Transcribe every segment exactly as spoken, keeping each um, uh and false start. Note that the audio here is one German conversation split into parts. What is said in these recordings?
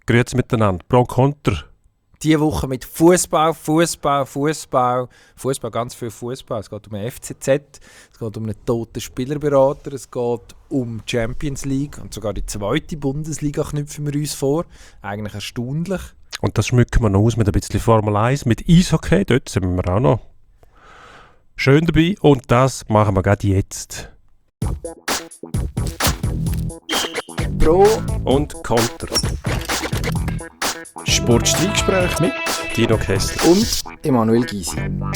Grüezi miteinander. Pro und Konter. Diese Woche mit Fußball, Fußball, Fußball, Fußball, ganz viel Fußball. Es geht um den F C Z, es geht um einen toten Spielerberater, es geht um die Champions League und sogar die zweite Bundesliga knüpfen wir uns vor. Eigentlich erstaunlich. Und das schmücken wir noch aus mit ein bisschen Formel eins, mit Eishockey. Dort sind wir auch noch schön dabei. Und das machen wir gerade jetzt. Pro und Konter. Sportstreitgespräch mit Dino Kessler und Emanuel Gysi.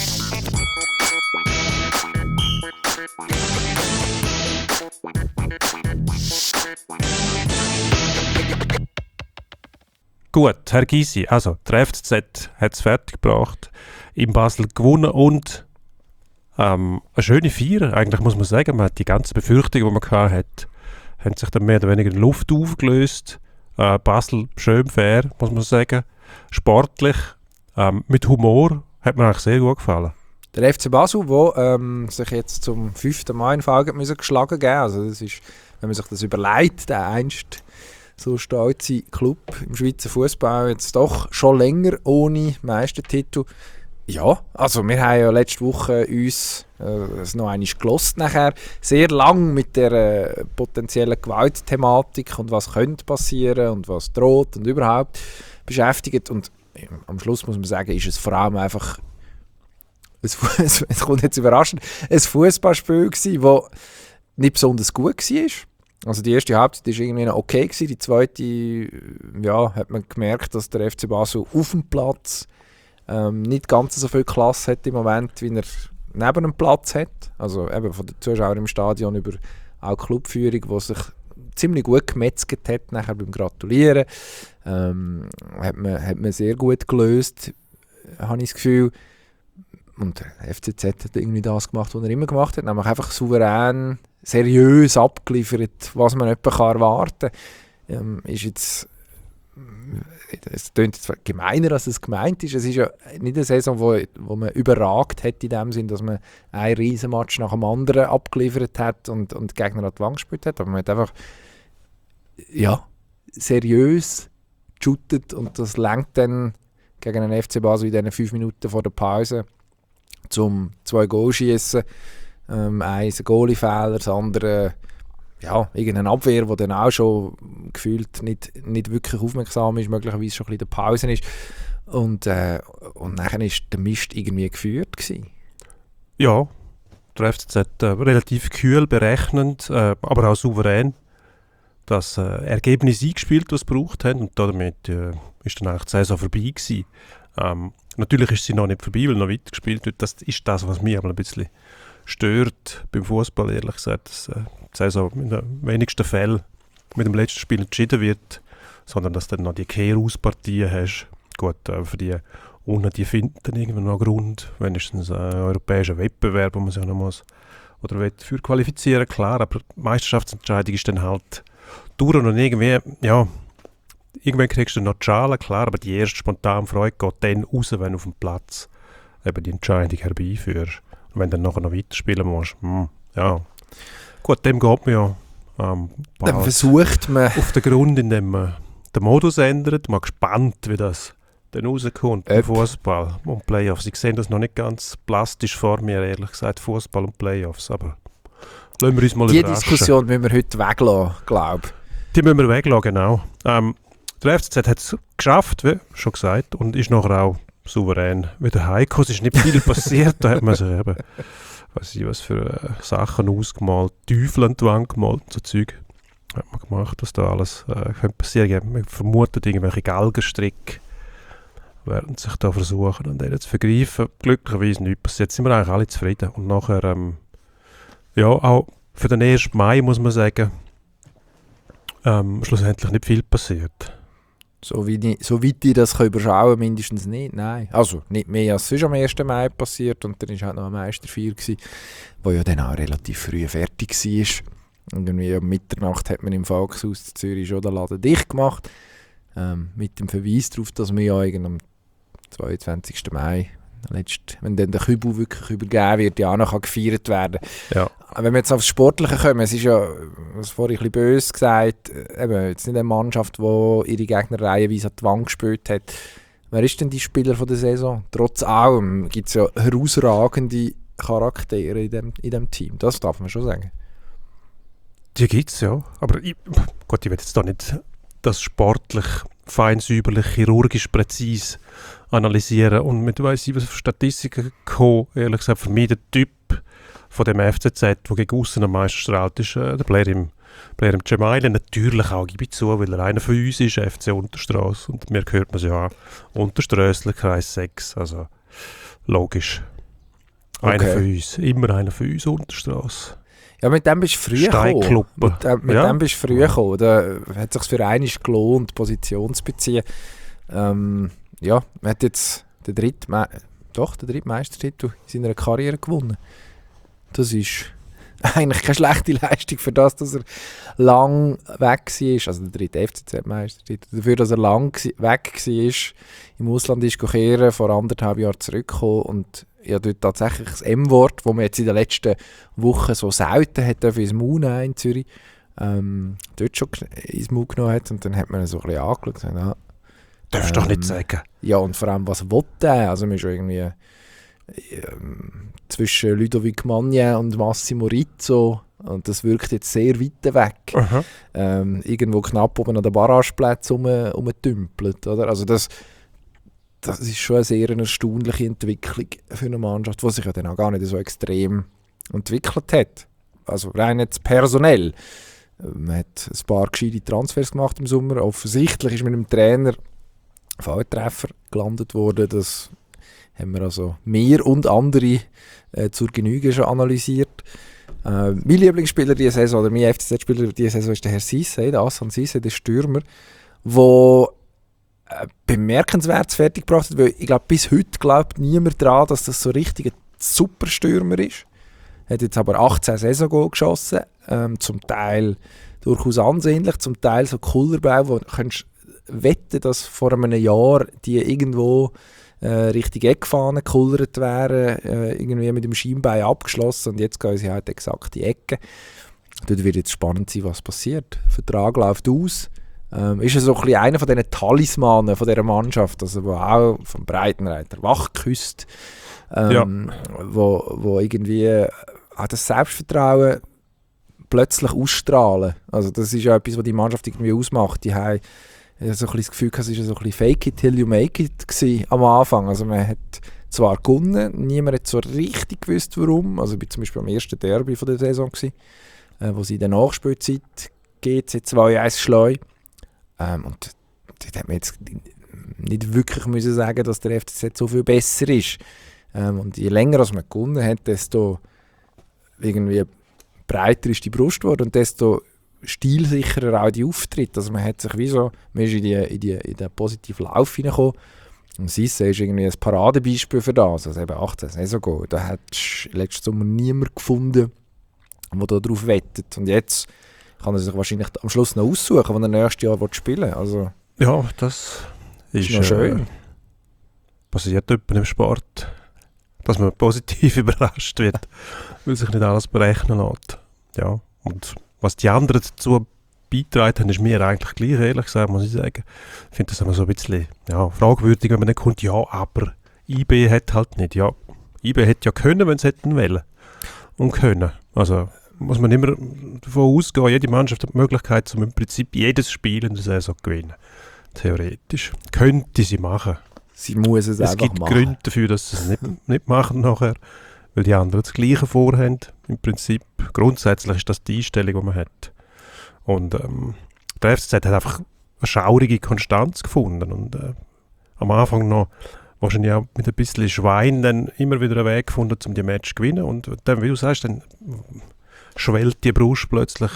Gut, Herr Gysi, also der F C Z hat es fertiggebracht, in Basel gewonnen und ähm, eine schöne Feier. Eigentlich muss man sagen, man hat die ganzen Befürchtungen, die man hatte, haben sich dann mehr oder weniger in Luft aufgelöst. Äh, Basel schön fair, muss man sagen. Sportlich, ähm, mit Humor, hat mir eigentlich sehr gut gefallen. Der F C Basel, der ähm, sich jetzt zum fünften Mal in Folge müssen geschlagen geben. Also das ist, wenn man sich das überlegt, der einst so stolze Club im Schweizer Fußball jetzt doch schon länger ohne Meistertitel. Ja, also wir haben ja letzte Woche uns äh, noch einmal gehört nachher, sehr lang mit der äh, potenziellen Gewaltthematik und was könnte passieren und was droht und überhaupt beschäftigt. Und äh, am Schluss muss man sagen, ist es vor allem einfach, es, es, es kommt jetzt überraschend, ein Fußballspiel gewesen, das nicht besonders gut war. Also die erste Halbzeit war irgendwie noch okay gewesen, die zweite, ja, hat man gemerkt, dass der F C Basel auf dem Platz Ähm, nicht ganz so viel Klasse hat im Moment, wie er neben dem Platz hat. Also eben von den Zuschauern im Stadion über auch die Clubführung, die sich ziemlich gut gemetzelt hat, nachher beim Gratulieren. Ähm, hat, man, hat man sehr gut gelöst, habe ich das Gefühl. Und der F C Z hat irgendwie das gemacht, was er immer gemacht hat, nämlich einfach souverän, seriös abgeliefert, was man etwa erwarten kann. Ähm, ist jetzt es klingt jetzt gemeiner, als es gemeint ist. Es ist ja nicht eine Saison, wo, wo man überragt hat in dem Sinn, dass man ein Riesenmatch nach dem anderen abgeliefert hat und, und die Gegner an die Wand gespielt hat. Aber man hat einfach ja, seriös geshootet und das lenkt dann gegen den F C Basel in diesen fünf Minuten vor der Pause zum zwei Goal schießen. Ähm, eins ein Goalie-Fehler, das andere ja, irgendeine Abwehr, die dann auch schon gefühlt nicht, nicht wirklich aufmerksam ist, möglicherweise schon ein bisschen in der Pause ist. Und, äh, und dann war der Mist irgendwie geführt gewesen. Ja, der F C Z äh, relativ kühl, berechnend, äh, aber auch souverän das äh, Ergebnis eingespielt, das sie gebraucht haben. Und damit äh, ist dann eigentlich die Saison vorbei gewesen. Ähm, natürlich ist sie noch nicht vorbei, weil noch weiter gespielt wird. Das ist das, was mich aber ein bisschen stört beim Fußball, ehrlich gesagt, dass äh, die Saison in den wenigsten Fällen mit dem letzten Spiel entschieden wird, sondern dass du dann noch die Kehrauspartien hast. Gut, äh, für die unten, die finden dann irgendwann noch Grund, wenigstens ein äh, europäischer Wettbewerb, wo man sich noch muss oder will für qualifizieren, klar, aber die Meisterschaftsentscheidung ist dann halt durch und irgendwie, ja, irgendwann kriegst du noch die Schale, klar, aber die erste spontane Freude geht dann raus, wenn du auf dem Platz eben die Entscheidung herbeiführst. Und wenn du dann nachher noch weiterspielen musst, hm, ja. Gut, dem geht man ja ähm, dann versucht man auf den Grund, indem man den Modus ändert. Man ist gespannt, wie das dann rauskommt im Fußball und Playoffs. Ich sehe das noch nicht ganz plastisch vor mir, ehrlich gesagt, Fußball und Playoffs, aber lassen wir uns mal die überraschen. Die Diskussion müssen wir heute weglassen, glaube ich. Die müssen wir weglassen, genau. Ähm, der F C Z hat es geschafft, wie schon gesagt, und ist nachher auch souverän wieder heimgekommen. Es ist nicht viel passiert, da hat man sich eben, weiß ich was für äh, Sachen ausgemalt, Teufel an die Wand gemalt, so Zeug hat man gemacht, was da alles äh, könnte passieren. Man vermutet irgendwelche Galgenstricke, werden sich da versuchen, an denen zu vergreifen. Glücklicherweise nichts passiert. Jetzt sind wir eigentlich alle zufrieden. Und nachher, ähm, ja, auch für den ersten Mai muss man sagen, ähm, schlussendlich nicht viel passiert. So wie ich, so weit ich das überschauen kann, mindestens nicht, nein. Also nicht mehr als sonst am ersten Mai passiert und dann war halt noch ein Meisterfeier, der ja dann auch relativ früh fertig war. Und irgendwie um Mitternacht hat man im Volkshaus in Zürich schon den Laden dicht gemacht, ähm, mit dem Verweis darauf, dass wir ja am zweiundzwanzigsten Mai letzt, wenn dann der Kübel wirklich übergeben wird, ja auch noch gefeiert werden. Ja. Wenn wir jetzt aufs Sportliche kommen, es ist ja, was vorhin ein bisschen böse gesagt, eben, jetzt nicht eine Mannschaft, die ihre Gegner reihenweise an die Wand gespielt hat. Wer ist denn die Spieler von der Saison? Trotz allem gibt es ja herausragende Charaktere in dem, in dem Team, das darf man schon sagen. Die gibt es, ja. Aber ich, Gott, ich will jetzt da nicht das sportlich, fein säuberlich, chirurgisch präzise analysieren und mit weiss ich was für Statistiken kommen. Ehrlich gesagt, für mich der Typ von dem F C Z, der gegen aussen am meisten strahlt, ist äh, der Player im, Player im Gemaile. Natürlich auch, gebe ich zu, weil er einer von uns ist, F C Unterstrasse. Und mir hört man es ja an. Unterströssler, Kreis sechs, also logisch. Einer Okay. von uns, immer einer von uns, Unterstrasse. Ja, mit dem bist du früh gekommen. Steinkluppe. Mit, dem- mit Ja. dem bist du früh gekommen. Da hat es sich für einmal gelohnt, Position zu beziehen. Ähm, ja, man hat jetzt den dritten, Me- doch, den dritten Meistertitel in seiner Karriere gewonnen. Das ist eigentlich keine schlechte Leistung für das, dass er lang weg war. Also der dritte F C Z-Meistertitel. Dafür, dass er lang gsi- weg war, im Ausland ist gekehren, vor anderthalb Jahren zurückgekommen und ja, dort tatsächlich das M-Wort, das man jetzt in den letzten Wochen so selten hat ins Maul nehmen in Zürich, ähm, dort schon kn- ins Maul genommen hat. Und dann hat man ihn so ein bisschen angeschaut und gesagt, ja, Darfst du doch Ähm, nicht sagen. ja, und vor allem, was will der? Also man ist ja irgendwie ähm, zwischen Ludovic Magnin und Massimo Rizzo und das wirkt jetzt sehr weit weg. Aha. Ähm, irgendwo knapp oben an den Barrageplätzen rum, rumtümpelt, oder? Also das, das ist schon eine sehr erstaunliche Entwicklung für eine Mannschaft, die sich ja dann auch gar nicht so extrem entwickelt hat. Also rein jetzt personell. Man hat ein paar gescheite Transfers gemacht im Sommer. Offensichtlich ist mit dem Trainer Volltreffer gelandet worden. Das haben wir also mehr und andere äh, zur Genüge schon analysiert. Äh, mein Lieblingsspieler dieser Saison, oder mein F C Z-Spieler dieser Saison ist der Herr Cissé, der Hassan Cissé, der Stürmer, der äh, bemerkenswert fertig gebracht hat, weil ich glaube, bis heute glaubt niemand daran, dass das so richtig ein super Stürmer ist. Er hat jetzt aber achtzehn Saisongoal geschossen, ähm, zum Teil durchaus ansehnlich, zum Teil so Kullerbau, wo du könntest wetten, dass vor einem Jahr die irgendwo äh, Richtung Eckfahne gekullert wären, äh, irgendwie mit dem Schienbein abgeschlossen und jetzt gehen sie halt exakt die Ecke. Dort wird jetzt spannend sein, was passiert. Der Vertrag läuft aus. Ähm, ist er so ein bisschen einer von diesen Talismanen von dieser Mannschaft, also wo auch vom Breitenreiter wach geküsst, ähm, wo, wo irgendwie äh, auch das Selbstvertrauen plötzlich ausstrahlen. Also das ist ja etwas, was die Mannschaft irgendwie ausmacht. Die haben so ein bisschen das Gefühl, es war so ein bisschen «Fake it till you make it» gewesen am Anfang. Also man hat zwar gewonnen, niemand hat so richtig gewusst, warum. Also ich war zum Beispiel am ersten Derby von der Saison, gewesen, äh, wo sie in der Nachspielzeit G C zwei eins schleu. Ähm, und dort hat man jetzt nicht wirklich müssen sagen, dass der F C Z so viel besser ist. Ähm, und je länger als man gewonnen hat, desto irgendwie breiter ist die Brust geworden und desto stilsicherer auch die Auftritte. Also man hat sich wie so, man ist in, die, in, die, in den positiven Lauf hineingekommen. Und Cissé ist irgendwie ein Paradebeispiel für das. Also eben achtzehn Saison, da hat letzten Sommer niemand gefunden, der da drauf wettet. Und jetzt kann er sich wahrscheinlich am Schluss noch aussuchen, wann er nächstes Jahr spielen will. Also Ja, das ist, ist noch schön. Äh, passiert etwa im Sport, dass man positiv überrascht wird, weil sich nicht alles berechnen lässt. Ja, und was die anderen dazu beitragen haben, ist mir eigentlich gleich, ehrlich gesagt, muss ich sagen. Ich finde das immer so ein bisschen ja, fragwürdig, wenn man dann kommt, ja, aber I B hat halt nicht. Ja, I B hätte ja können, wenn es hätten wollen. Und können. Also muss man immer davon ausgehen, jede Mannschaft hat die Möglichkeit, um im Prinzip jedes Spiel in der Saison zu gewinnen. Theoretisch. Könnte sie machen. Sie muss es, Es einfach gibt machen. Gründe dafür, dass sie es nicht, nicht machen nachher, weil die anderen das Gleiche vorhaben. Im Prinzip, grundsätzlich ist das die Einstellung, die man hat. Und ähm, der F C Z hat einfach eine schaurige Konstanz gefunden und äh, am Anfang noch wahrscheinlich auch mit ein bisschen Schwein dann immer wieder einen Weg gefunden, um die Match zu gewinnen. Und dann, wie du sagst, dann schwellt die Brust plötzlich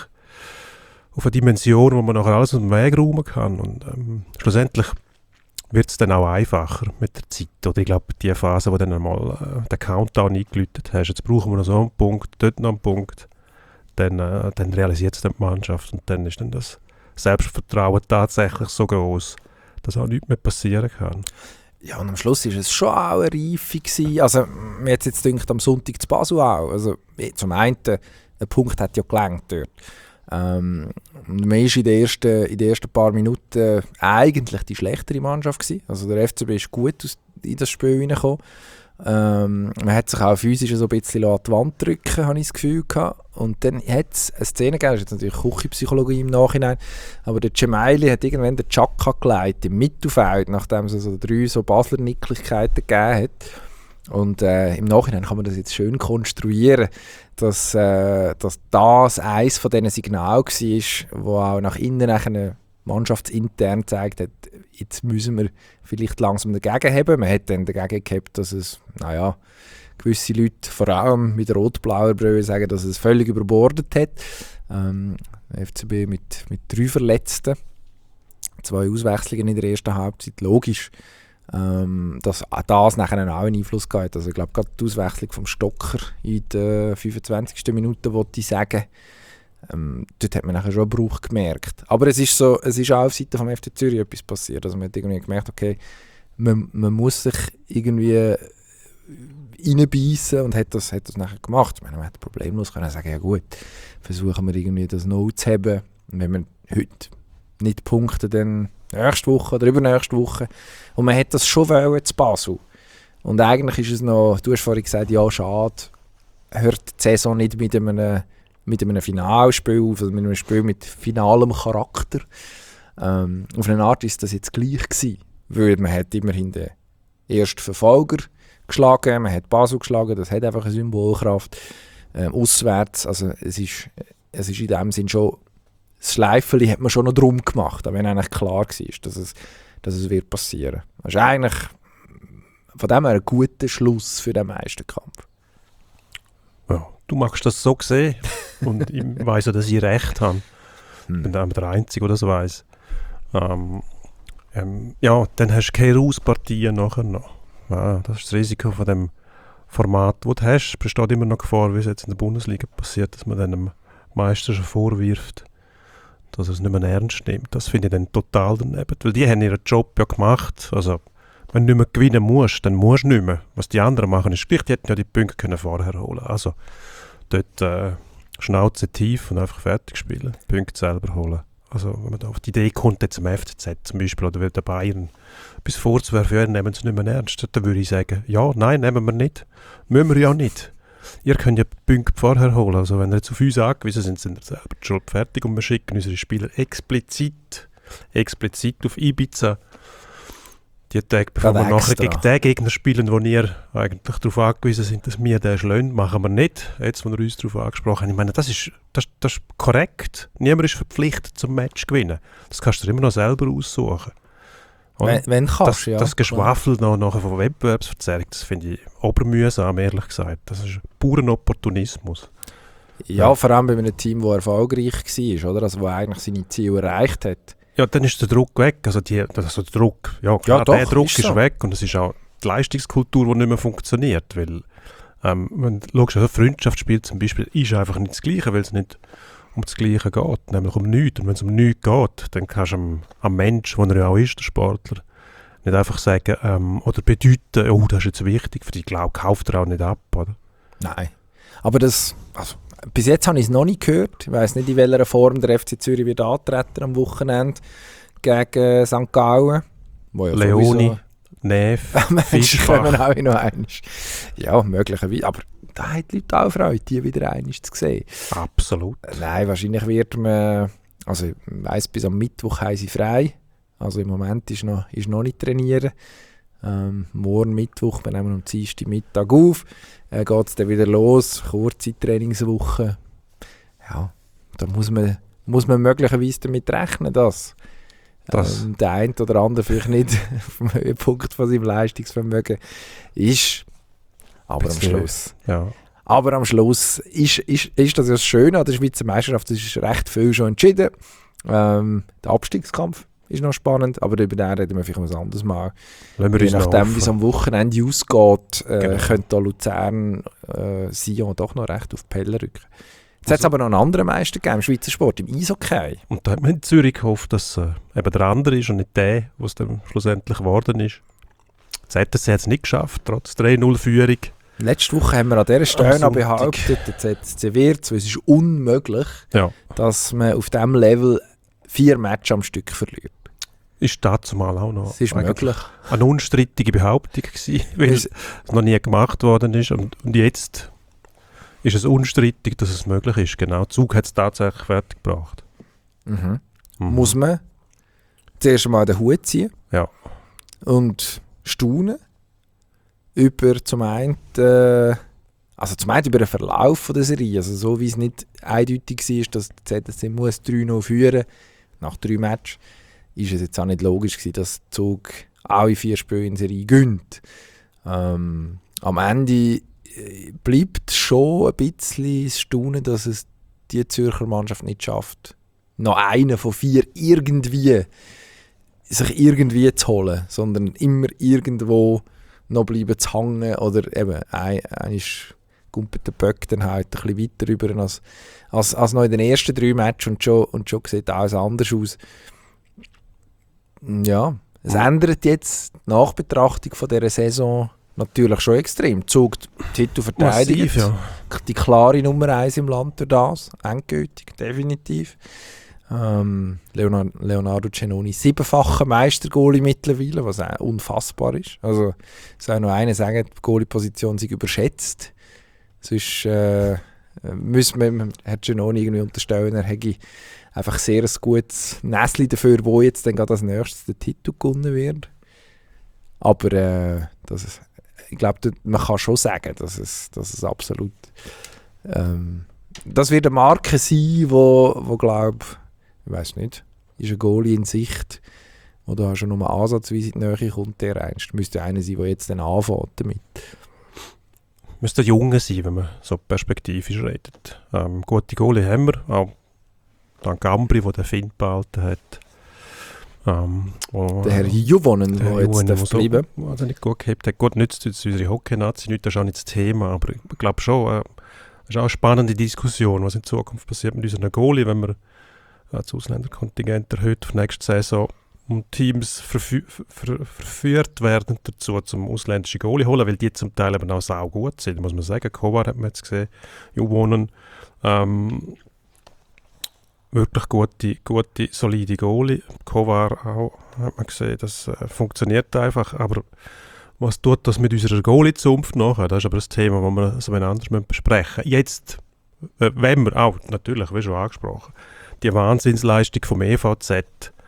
auf eine Dimension, wo man nachher alles aus dem Weg räumen kann. Und ähm, schlussendlich wird es dann auch einfacher mit der Zeit. Oder ich glaube, die Phase, wo dann einmal äh, den Countdown eingeläutet hast, jetzt brauchen wir noch so einen Punkt, dort noch einen Punkt, dann, äh, dann realisiert es dann die Mannschaft und dann ist dann das Selbstvertrauen tatsächlich so groß, dass auch nichts mehr passieren kann. Ja, und am Schluss war es schon auch eine Reife gewesen. Also, mir hat es jetzt gedacht, am Sonntag zu Basel auch. Also, zum einen, der Punkt hat ja gelangt dort. Ähm, und man war in den ersten, in den ersten paar Minuten eigentlich die schlechtere Mannschaft gewesen. Also, der F C B ist gut aus, in das Spiel reingekommen. Ähm, man hat sich auch physisch so ein bisschen an die Wand drücken, habe ich das Gefühl gehabt. Und dann hat es eine Szene gegeben, das ist jetzt natürlich Küchenpsychologie im Nachhinein, aber der Cemaili hat irgendwann den Chaka geleitet im Mittelfeld, nachdem es so drei so Basler Nicklichkeiten gegeben hat. Und äh, im Nachhinein kann man das jetzt schön konstruieren, dass, äh, dass das eines von diesen Signalen war, wo auch nach innen nachher mannschaftsintern gezeigt hat, jetzt müssen wir vielleicht langsam dagegen haben. Man hat dann dagegen gehabt, dass es, naja, gewisse Leute, vor allem mit rot-blauer Brille, sagen, dass es völlig überbordet hat. Ähm, der F C B mit, mit drei Verletzten, zwei Auswechslungen in der ersten Halbzeit, logisch, ähm, dass das nachher auch einen Einfluss gehabt hat. Also ich glaube, gerade die Auswechslung vom Stocker in der fünfundzwanzigsten Minute, wollte ich sagen, Ähm, dort hat man nachher schon einen Bruch gemerkt. Aber es ist, so, es ist auch auf Seite vom F C Zürich etwas passiert. Also man hat irgendwie gemerkt, okay, man, man muss sich irgendwie reinbeissen und hat das, hat das nachher gemacht. Ich meine, man hätte problemlos können sagen, ja gut, versuchen wir irgendwie das No zu haben. Und wenn wir heute nicht punkten, dann nächste Woche oder übernächste Woche. Und man hat das schon wollen zu Basel. Und eigentlich ist es noch, du hast vorhin gesagt, ja schade, hört die Saison nicht mit einem mit einem Finalspiel auf, also mit einem Spiel mit finalem Charakter. Ähm, auf eine Art ist das jetzt gleich gewesen, weil man hat immerhin den ersten Verfolger geschlagen, man hat Basel geschlagen, das hat einfach eine Symbolkraft. Ähm, auswärts, also es ist, es ist in dem Sinn schon, das Schleifeli hat man schon noch drum gemacht, aber wenn eigentlich klar war, dass es, dass es wird passieren. Das ist eigentlich von dem her ein guter Schluss für den Meisterkampf. Ja, du magst das so sehen und ich weiss ja, dass ich recht habe. Ich Hm. bin auch der Einzige, der das weiss. Ähm, ähm, ja, dann hast du keine Auspartien nachher noch. Ja, das ist das Risiko von dem Format, das du hast. Es besteht immer noch Gefahr, wie es jetzt in der Bundesliga passiert, dass man dann dem Meister schon vorwirft, dass er es nicht mehr ernst nimmt. Das finde ich dann total daneben. Weil die haben ihren Job ja gemacht. Also, wenn du nicht mehr gewinnen musst, dann musst du nicht mehr. Was die anderen machen, ist gleich, die hätten ja die Punkte können vorher holen. Also dort äh, Schnauze tief und einfach fertig spielen, die Punkte selber holen. Also wenn man da auf die Idee kommt, jetzt im F C Z zum Beispiel, oder der Bayern, bis vorzuwerfen, ja, nehmen sie nicht mehr ernst, dann würde ich sagen, ja, nein, nehmen wir nicht. Müssen wir ja nicht. Ihr könnt ja die Punkte vorher holen. Also wenn ihr jetzt auf uns angewiesen sind, sind wir selber schon fertig und wir schicken unsere Spieler explizit, explizit auf Ibiza, die Tage, bevor wir nachher gegen den Gegner spielen, wo ihr eigentlich darauf angewiesen sind, dass wir den schlagen, machen wir nicht. Jetzt, wo wir uns darauf angesprochen haben. Ich meine, das ist, das, das ist korrekt. Niemand ist verpflichtet zum Match zu gewinnen. Das kannst du dir immer noch selber aussuchen. Wenn, wenn kannst, das, ja. das Geschwafel noch nachher von Wettbewerbsverzerrung, das finde ich obermühsam, ehrlich gesagt. Das ist puren Opportunismus. Ja, Ja. vor allem bei einem Team, das erfolgreich war, oder? Also, das eigentlich seine Ziele erreicht hat. Ja, dann ist der Druck weg. Also, die, also der Druck, ja klar, Ja, doch, der Druck ist ist, so. weg und es ist auch die Leistungskultur, die nicht mehr funktioniert. Weil, ähm, wenn du schaust, also Freundschaftsspiel zum Beispiel ist einfach nicht das Gleiche, weil es nicht um das Gleiche geht, nämlich um nichts. Und wenn es um nichts geht, dann kannst du am, am Mensch, der er ja auch ist, der Sportler, nicht einfach sagen ähm, oder bedeuten, oh, das ist jetzt wichtig, für die glaube kauft er auch nicht ab, oder? Nein. Aber das, also, bis jetzt habe ich es noch nicht gehört. Ich weiss nicht, in welcher Form der F C Zürich wird antreten am Wochenende gegen Sankt Gallen. Wo ja Leoni, Neff, Mensch, kommen Fischbach. auch noch einmal. Ja, möglicherweise. Aber da hat die Leute auch Freude, die wieder einmal zu sehen. Absolut. Nein, wahrscheinlich wird man, also ich weiss, bis am Mittwoch haben sie frei. Also im Moment ist noch, ist noch nicht trainieren. Ähm, morgen Mittwoch, wir nehmen am Dienstag Mittag auf. Äh, geht es dann wieder los, kurze Trainingswoche. Ja, da muss man, muss man möglicherweise damit rechnen, dass Das- ähm, der eine oder andere vielleicht nicht auf dem Höhepunkt von seinem Leistungsvermögen ist. Aber am Bisschen, Schluss. Ja. Aber am Schluss ist, ist, ist das ja das Schöne an der Schweizer Meisterschaft, es ist recht viel schon entschieden. Ähm, der Abstiegskampf ist noch spannend, aber über den reden wir vielleicht ein anderes Mal. Lassen wir Je uns noch nachdem, wie es offen. am Wochenende ausgeht, äh, Genau. könnte da Luzern äh, Sion doch noch recht auf die Pelle rücken. Jetzt hat es Also- aber noch einen anderen Meister gegeben im Schweizer Sport, im Eishockey. Und da hat man in Zürich gehofft, dass äh, eben der andere ist und nicht der, was dann schlussendlich geworden ist. Z S C hat es nicht geschafft, trotz drei null-Führung. Letzte Woche haben wir an dieser Stelle noch behauptet, der Z S C wird, weil es ist unmöglich, ja. dass man auf diesem Level vier Matches am Stück verliert. Ist dazu mal auch noch es ist möglich. Eine unstrittige Behauptung gewesen, weil es noch nie gemacht worden ist. Und, und jetzt ist es unstrittig, dass es möglich ist. Genau, der Zug hat es tatsächlich fertig gebracht. Mhm. Mhm. Muss man zuerst einmal den Hut ziehen ja. und staunen über zum einen, äh, also zum einen über den Verlauf von der Serie. Also so wie es nicht eindeutig war, dass der Z S C muss drei null führen nach drei Matches, ist es jetzt auch nicht logisch gewesen, dass der Zug alle vier Spiele in Serie gönnt. Ähm, am Ende bleibt schon ein bisschen das Staunen, dass es die Zürcher Mannschaft nicht schafft, noch einen von vier irgendwie sich irgendwie zu holen, sondern immer irgendwo noch bleiben zu hängen oder eben einmal gumpelt der Böck dann halt ein bisschen weiter rüber als, als, als noch in den ersten drei Matches und schon, und schon sieht alles anders aus. Ja, es ändert jetzt die Nachbetrachtung von dieser Saison natürlich schon extrem. Zug Titel verteidigt, ja. Die klare Nummer eins im Land durch das, endgültig, definitiv. Ähm, Leonardo, Leonardo Cenoni, siebenfacher Meistergoalie mittlerweile, was auch unfassbar ist. Also soll noch einer sagen, die Goalie-Position sei überschätzt. Sonst äh, müssen wir Herr Cenoni irgendwie unterstellen, er hätte einfach sehr ein gutes Näschen dafür, wo jetzt dann gerade als nächstes der Titel gewonnen wird. Aber äh, das ist, ich glaube, man kann schon sagen, dass es, dass es absolut ähm, das wird eine Marke sein, wo, wo glaube ich weiß nicht, ist ein Goalie in Sicht, wo da schon nur ansatzweise in die Nähe kommt, der einst. Müsste einer sein, der jetzt dann anfängt damit. Müsste ein Junge sein, wenn man so perspektivisch redet. Ähm, gute Goalie haben wir, auch dank Gambri, der den Finn behalten hat. Ähm, wo, der Herr Juvonen, der jetzt Juvonen, darf bleiben. So, also nicht gut gehabt hat. Gut, nützt jetzt unsere Hockey-Nazi nicht, das ist auch nicht das Thema, aber ich glaube schon, äh, es ist auch eine spannende Diskussion, was in Zukunft passiert mit unseren Goalie, wenn wir das Ausländerkontingent erhöht für nächste Saison und Teams verfü- ver- verführt werden dazu, zum ausländischen Goalie holen, weil die zum Teil eben auch sau gut sind, muss man sagen. Kovar hat man jetzt gesehen, Juvonen, ähm, wirklich gute, gute, solide Goalie. Kovar auch, hat man gesehen, das äh, funktioniert einfach, aber was tut das mit unserer Goalie-Zunft nachher? Das ist aber das Thema, das wir so anders besprechen müssen. Jetzt, äh, wenn wir auch, natürlich, wie schon angesprochen, die Wahnsinnsleistung vom E V Z,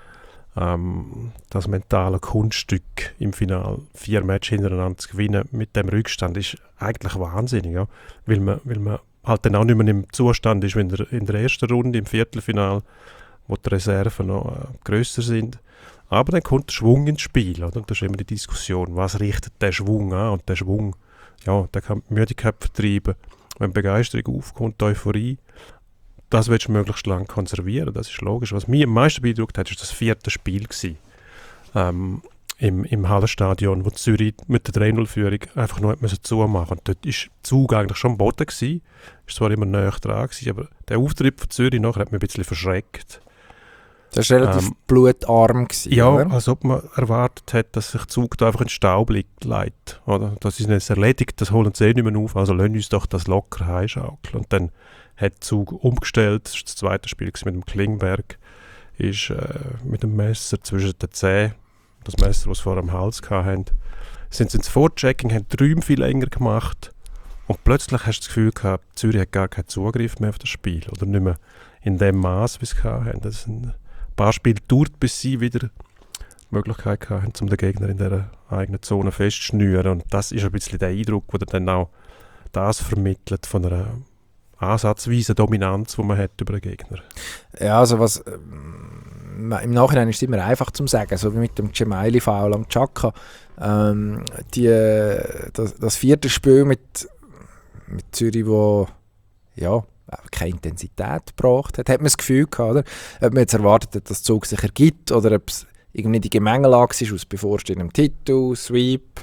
ähm, das mentale Kunststück im Finale, vier Matches hintereinander zu gewinnen mit dem Rückstand, ist eigentlich wahnsinnig, ja? weil, man, weil man halt dann auch nicht mehr im Zustand ist wie in der, in der ersten Runde, im Viertelfinale, wo die Reserven noch äh, grösser sind. Aber dann kommt der Schwung ins Spiel, oder? Und das ist immer die Diskussion, was richtet der Schwung an? Und der Schwung, ja, der kann die Müdigkeit vertreiben, wenn Begeisterung aufkommt, die Euphorie. Das willst du möglichst lange konservieren, das ist logisch. Was mich am meisten beeindruckt hat, war das vierte Spiel gewesen, ähm, im, im Hallenstadion, wo Zürich mit der drei null-Führung einfach nur zumachen musste. Dort war der Zug eigentlich schon am Boden gewesen, ist zwar immer näher dran gewesen, aber der Auftritt von Zürich nachher hat mich ein bisschen verschreckt. Das war relativ ähm, blutarm gewesen, ja, oder? als ob man erwartet hat, dass sich der Zug da einfach in den Staub liegt, leidet, oder? Das ist jetzt erledigt, das holen sie eh nicht mehr auf, also lassen uns doch das locker heimschaukeln. Und dann hat der Zug umgestellt, das war das zweite Spiel mit dem Klingberg, ist äh, mit dem Messer zwischen den Zähnen, das Messer, das sie vor dem Hals hatten, sind sie ins Vorchecking, haben die Räume viel länger gemacht und plötzlich hast du das Gefühl gehabt, Zürich hat gar keinen Zugriff mehr auf das Spiel oder nicht mehr in dem Maß, wie sie es hatten. Das sind ein paar Spiele gedauert, bis sie wieder die Möglichkeit hatten, um den Gegner in dieser eigenen Zone festzuschnüren. Und das ist ein bisschen der Eindruck, der dann auch das vermittelt von einer ansatzweise Dominanz, die man hat über den Gegner. Ja, also was ähm, im Nachhinein ist es immer einfach zu sagen, so wie mit dem Gemaili-Foul am Chaka. Ähm, die, das, das vierte Spiel mit, mit Zürich, wo ja, keine Intensität gebracht hat, hat man das Gefühl gehabt, oder? Ob man jetzt erwartet hat, dass der Zug sich ergibt oder ob es irgendwie die Gemengelage ist aus bevorstehendem Titel, Sweep,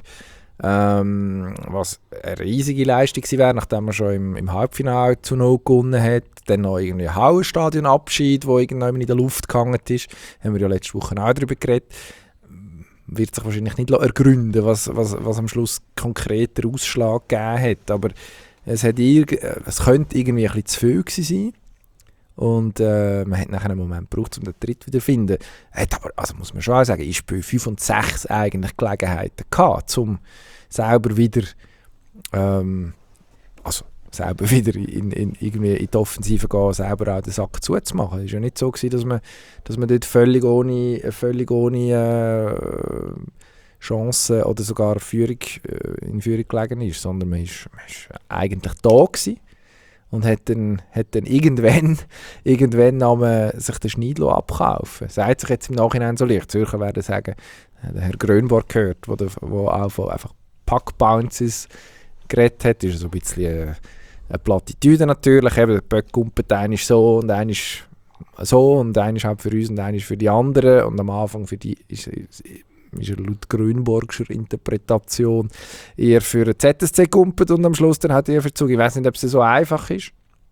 Ähm, was eine riesige Leistung gewesen wäre, nachdem man schon im, im Halbfinale zu null gewonnen hat. Dann noch irgendwie ein Hauenstadion-Abschied, der irgendwann in der Luft gehangen ist. Haben wir ja letzte Woche auch darüber geredet. wird sich wahrscheinlich nicht ergründen, was, was, was am Schluss konkreter Ausschlag gegeben hat. Aber es, hat irg- es könnte irgendwie ein bisschen zu viel gewesen sein. Und äh, man hat nachher einen Moment gebraucht, um den Tritt wieder zu finden. Hat aber, also muss man schon auch sagen, ich spiele fünf und sechs eigentlich Gelegenheiten gehabt, um selber wieder, ähm, also selber wieder in, in, irgendwie in die Offensive gehen, selber auch den Sack zuzumachen. Es war ja nicht so gewesen, dass man, dass man dort völlig ohne, völlig ohne äh, Chancen oder sogar Führung, äh, in Führung gelegen ist, sondern man ist, man ist eigentlich da gewesen. Und hat dann, hat dann irgendwann, irgendwann am, sich den Schneidlo abkaufen. Sagt sich jetzt im Nachhinein so leicht. Zürcher werden sagen, der Herr Grönborg gehört, der auch von einfach Pack-Bounces geredet hat. Das ist so ein bisschen eine, eine Plattitüde natürlich. Eben, der Böck kumpelt, einer ist so und einer ist so und einer ist halt für uns und einer ist für die anderen. Und am Anfang für die ist, ist, ist er laut Grönborgscher Interpretation eher für den Z S C gumpet und am Schluss dann hat er verzug. Ich weiß nicht, ob es so einfach ist.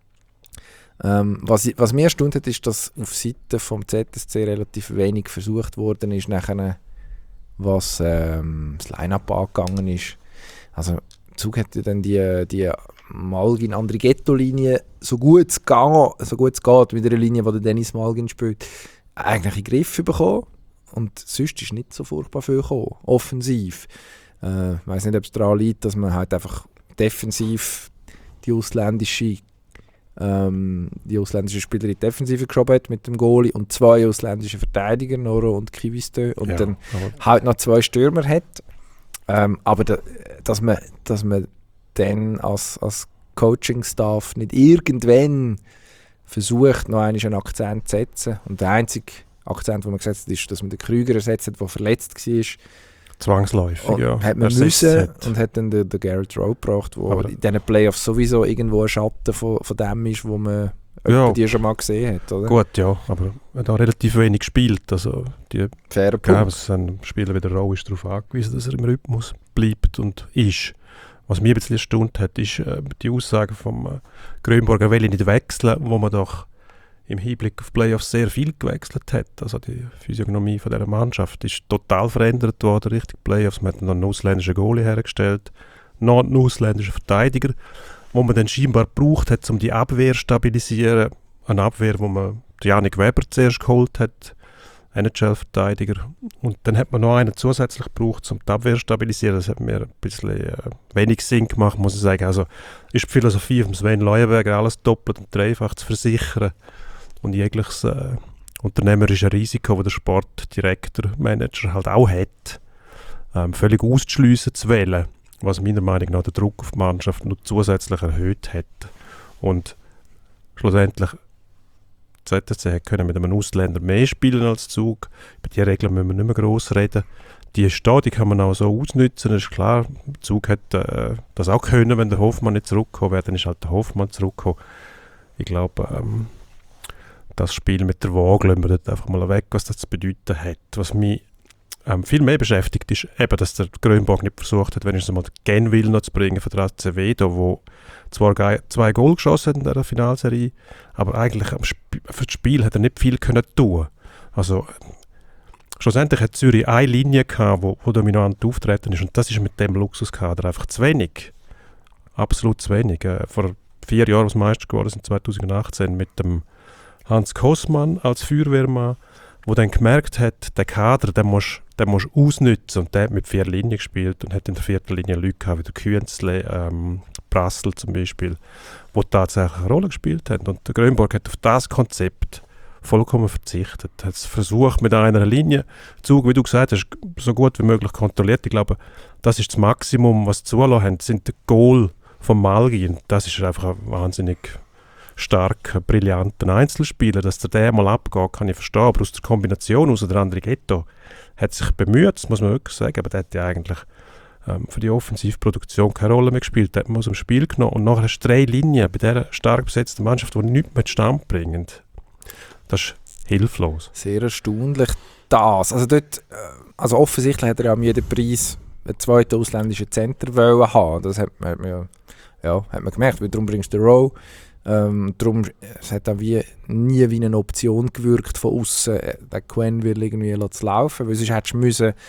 Ähm, was, was mir erstaunt hat, ist, dass auf Seite vom Z S C relativ wenig versucht worden ist, nachher, was ähm, das Line-Up angegangen ist. Also Zug hat ja dann die, die Malgin-Andrighetto-Linie so gut es geht, so gut es geht, mit einer Linie, die der Dennis Malgin spielt, eigentlich in den Griff bekommen. Und sonst ist nicht so furchtbar viel gekommen, offensiv. Ich äh, weiss nicht, ob es daran liegt, dass man halt einfach defensiv die ausländische, ähm, die ausländische Spieler in die Defensive geschoben hat mit dem Goalie und zwei ausländische Verteidiger, Noro und Kivistö, und ja, dann halt noch zwei Stürmer hat. Ähm, aber da, dass, man, dass man dann als, als Coaching-Staff nicht irgendwann versucht, noch einen Akzent zu setzen. Und der einzige Akzent, den man gesetzt hat, ist, dass man den Krüger ersetzt hat, der verletzt war. Zwangsläufig, und ja. Hat man müssen hat. Und hat dann den, den Garrett Rowe gebracht, der in diesen Playoffs sowieso irgendwo ein Schatten von, von dem ist, wo man ja. die schon mal gesehen hat, oder? Gut, ja, aber er hat auch relativ wenig gespielt. Also die Fairer Punkt. Ein Spieler wie der Rowe ist darauf angewiesen, dass er im Rhythmus bleibt und ist. Was mich ein bisschen erstaunt hat, ist äh, die Aussage vom äh, Grönborger, er will nicht wechseln, wo man doch im Hinblick auf Playoffs sehr viel gewechselt hat. Also die Physiognomie von dieser Mannschaft ist total verändert worden Richtung Playoffs. Man hat noch einen ausländischen Goalie hergestellt, noch einen ausländischen Verteidiger, wo man dann scheinbar gebraucht hat, um die Abwehr zu stabilisieren. Eine Abwehr, wo man Yannick Weber zuerst geholt hat, N H L-Verteidiger. Und dann hat man noch einen zusätzlich gebraucht, um die Abwehr zu stabilisieren. Das hat mir ein bisschen äh, wenig Sinn gemacht, muss ich sagen. Also ist die Philosophie von Sven Leuenberger, alles doppelt und dreifach zu versichern und jegliches äh, unternehmerische Risiko, das der Sportdirektor, Manager halt auch hat, ähm, völlig auszuschliessen zu wählen, was meiner Meinung nach den Druck auf die Mannschaft noch zusätzlich erhöht hat. Und schlussendlich Z S C können mit einem Ausländer mehr spielen als Zug. Über diese Regeln müssen wir nicht mehr gross reden. Die ist da, die kann man auch so ausnutzen. Das ist klar, Zug hat äh, das auch können, wenn der Hoffmann nicht zurückgekommen wäre, dann ist halt der Hoffmann zurückgekommen. Ich glaube, ähm, das Spiel mit der Waage lassen wir dort einfach mal weg, was das zu bedeuten hat. Was mich ähm, viel mehr beschäftigt, ist eben, dass der Grönborg nicht versucht hat, wenigstens mal den Genwil noch zu bringen für den A C W, wo zwar ge- zwei Goal geschossen hat in der Finalserie, aber eigentlich am Sp- für das Spiel hat er nicht viel können tun. Also schlussendlich hat Zürich eine Linie gehabt, wo, wo dominant auftreten ist, und das ist mit dem Luxuskader einfach zu wenig. Absolut zu wenig. Äh, vor vier Jahren als Meister geworden sind, zwanzig achtzehn, mit dem Hans Kossmann als Feuerwehrmann, der dann gemerkt hat, der Kader, den musst du ausnutzen. Und der hat mit vier Linien gespielt und hat in der vierten Linie Leute gehabt, wie der Künzle, ähm, Brassel zum Beispiel, die tatsächlich eine Rolle gespielt haben. Und der Grönborg hat auf das Konzept vollkommen verzichtet. Er hat es versucht mit einer Linie, Zug, wie du gesagt hast, so gut wie möglich kontrolliert. Ich glaube, das ist das Maximum, was sie zulassen haben, sind der Goal von Malgin. Das ist einfach ein wahnsinnig stark brillanten Einzelspieler, dass der den mal abgeht, kann ich verstehen, aber aus der Kombination aus der Andrighetto hat sich bemüht, das muss man wirklich sagen, aber der hat ja eigentlich ähm, für die Offensivproduktion keine Rolle mehr gespielt, der hat man aus dem Spiel genommen und nachher hast du drei Linien bei dieser stark besetzten Mannschaft, die nichts mehr zustande bringen. Das ist hilflos. Sehr erstaunlich das. Also dort, also offensichtlich hat er ja um jeden Preis einen zweiten ausländischen Center wollen haben. Das hat man, hat man ja, ja hat man gemerkt, weil darum bringst du den Rowe. Ähm, darum, es hat auch wie, nie wie eine Option gewirkt von außen, den Quenneville irgendwie zu laufen, weil sonst hättest du müssen,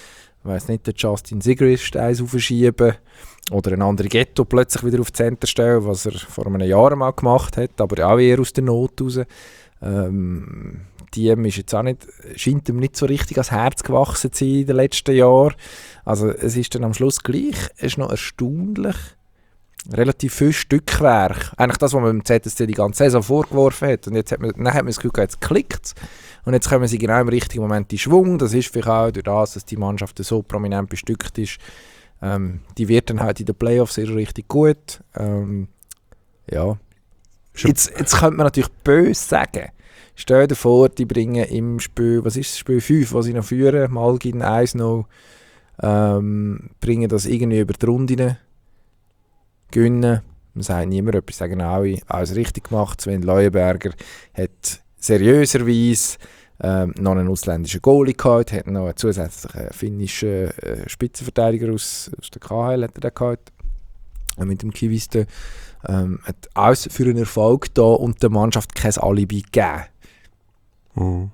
ich weiss nicht, den Justin Sigrist eins aufschieben oder ein anderes Ghetto plötzlich wieder auf Center stellen, was er vor einem Jahr mal gemacht hat, aber auch eher aus der Not raus. Ähm, die ist jetzt auch nicht, scheint ihm nicht so richtig ans Herz gewachsen zu sein in den letzten Jahren. Also es ist dann am Schluss gleich, es ist noch erstaunlich, relativ viel Stückwerk. Eigentlich das, was man beim Z S C die ganze Saison vorgeworfen hat. Und jetzt hat man, dann hat man das Gefühl, jetzt klickt es. Und jetzt kommen sie genau im richtigen Moment in Schwung. Das ist vielleicht auch durch das, dass die Mannschaft so prominent bestückt ist. Ähm, die wird dann halt in den Playoffs sehr richtig gut. Ähm, ja. Jetzt, jetzt könnte man natürlich böse sagen. Stell dir vor, die bringen im Spiel, was ist das Spiel fünf, was sie noch führen, Malgin eins noch, ähm, bringen das irgendwie über die Runde, gewinnen. Man sagt niemand etwas, sagen alle, alles richtig gemacht. Sven Leuenberger hat seriöserweise ähm, noch einen ausländischen Goalie gehabt, hat noch einen zusätzlichen finnischen äh, Spitzenverteidiger aus, aus der K H L hat er gehabt, äh, mit dem Kiviste. Ähm, hat alles für einen Erfolg da und der Mannschaft kein Alibi gegeben. Mhm.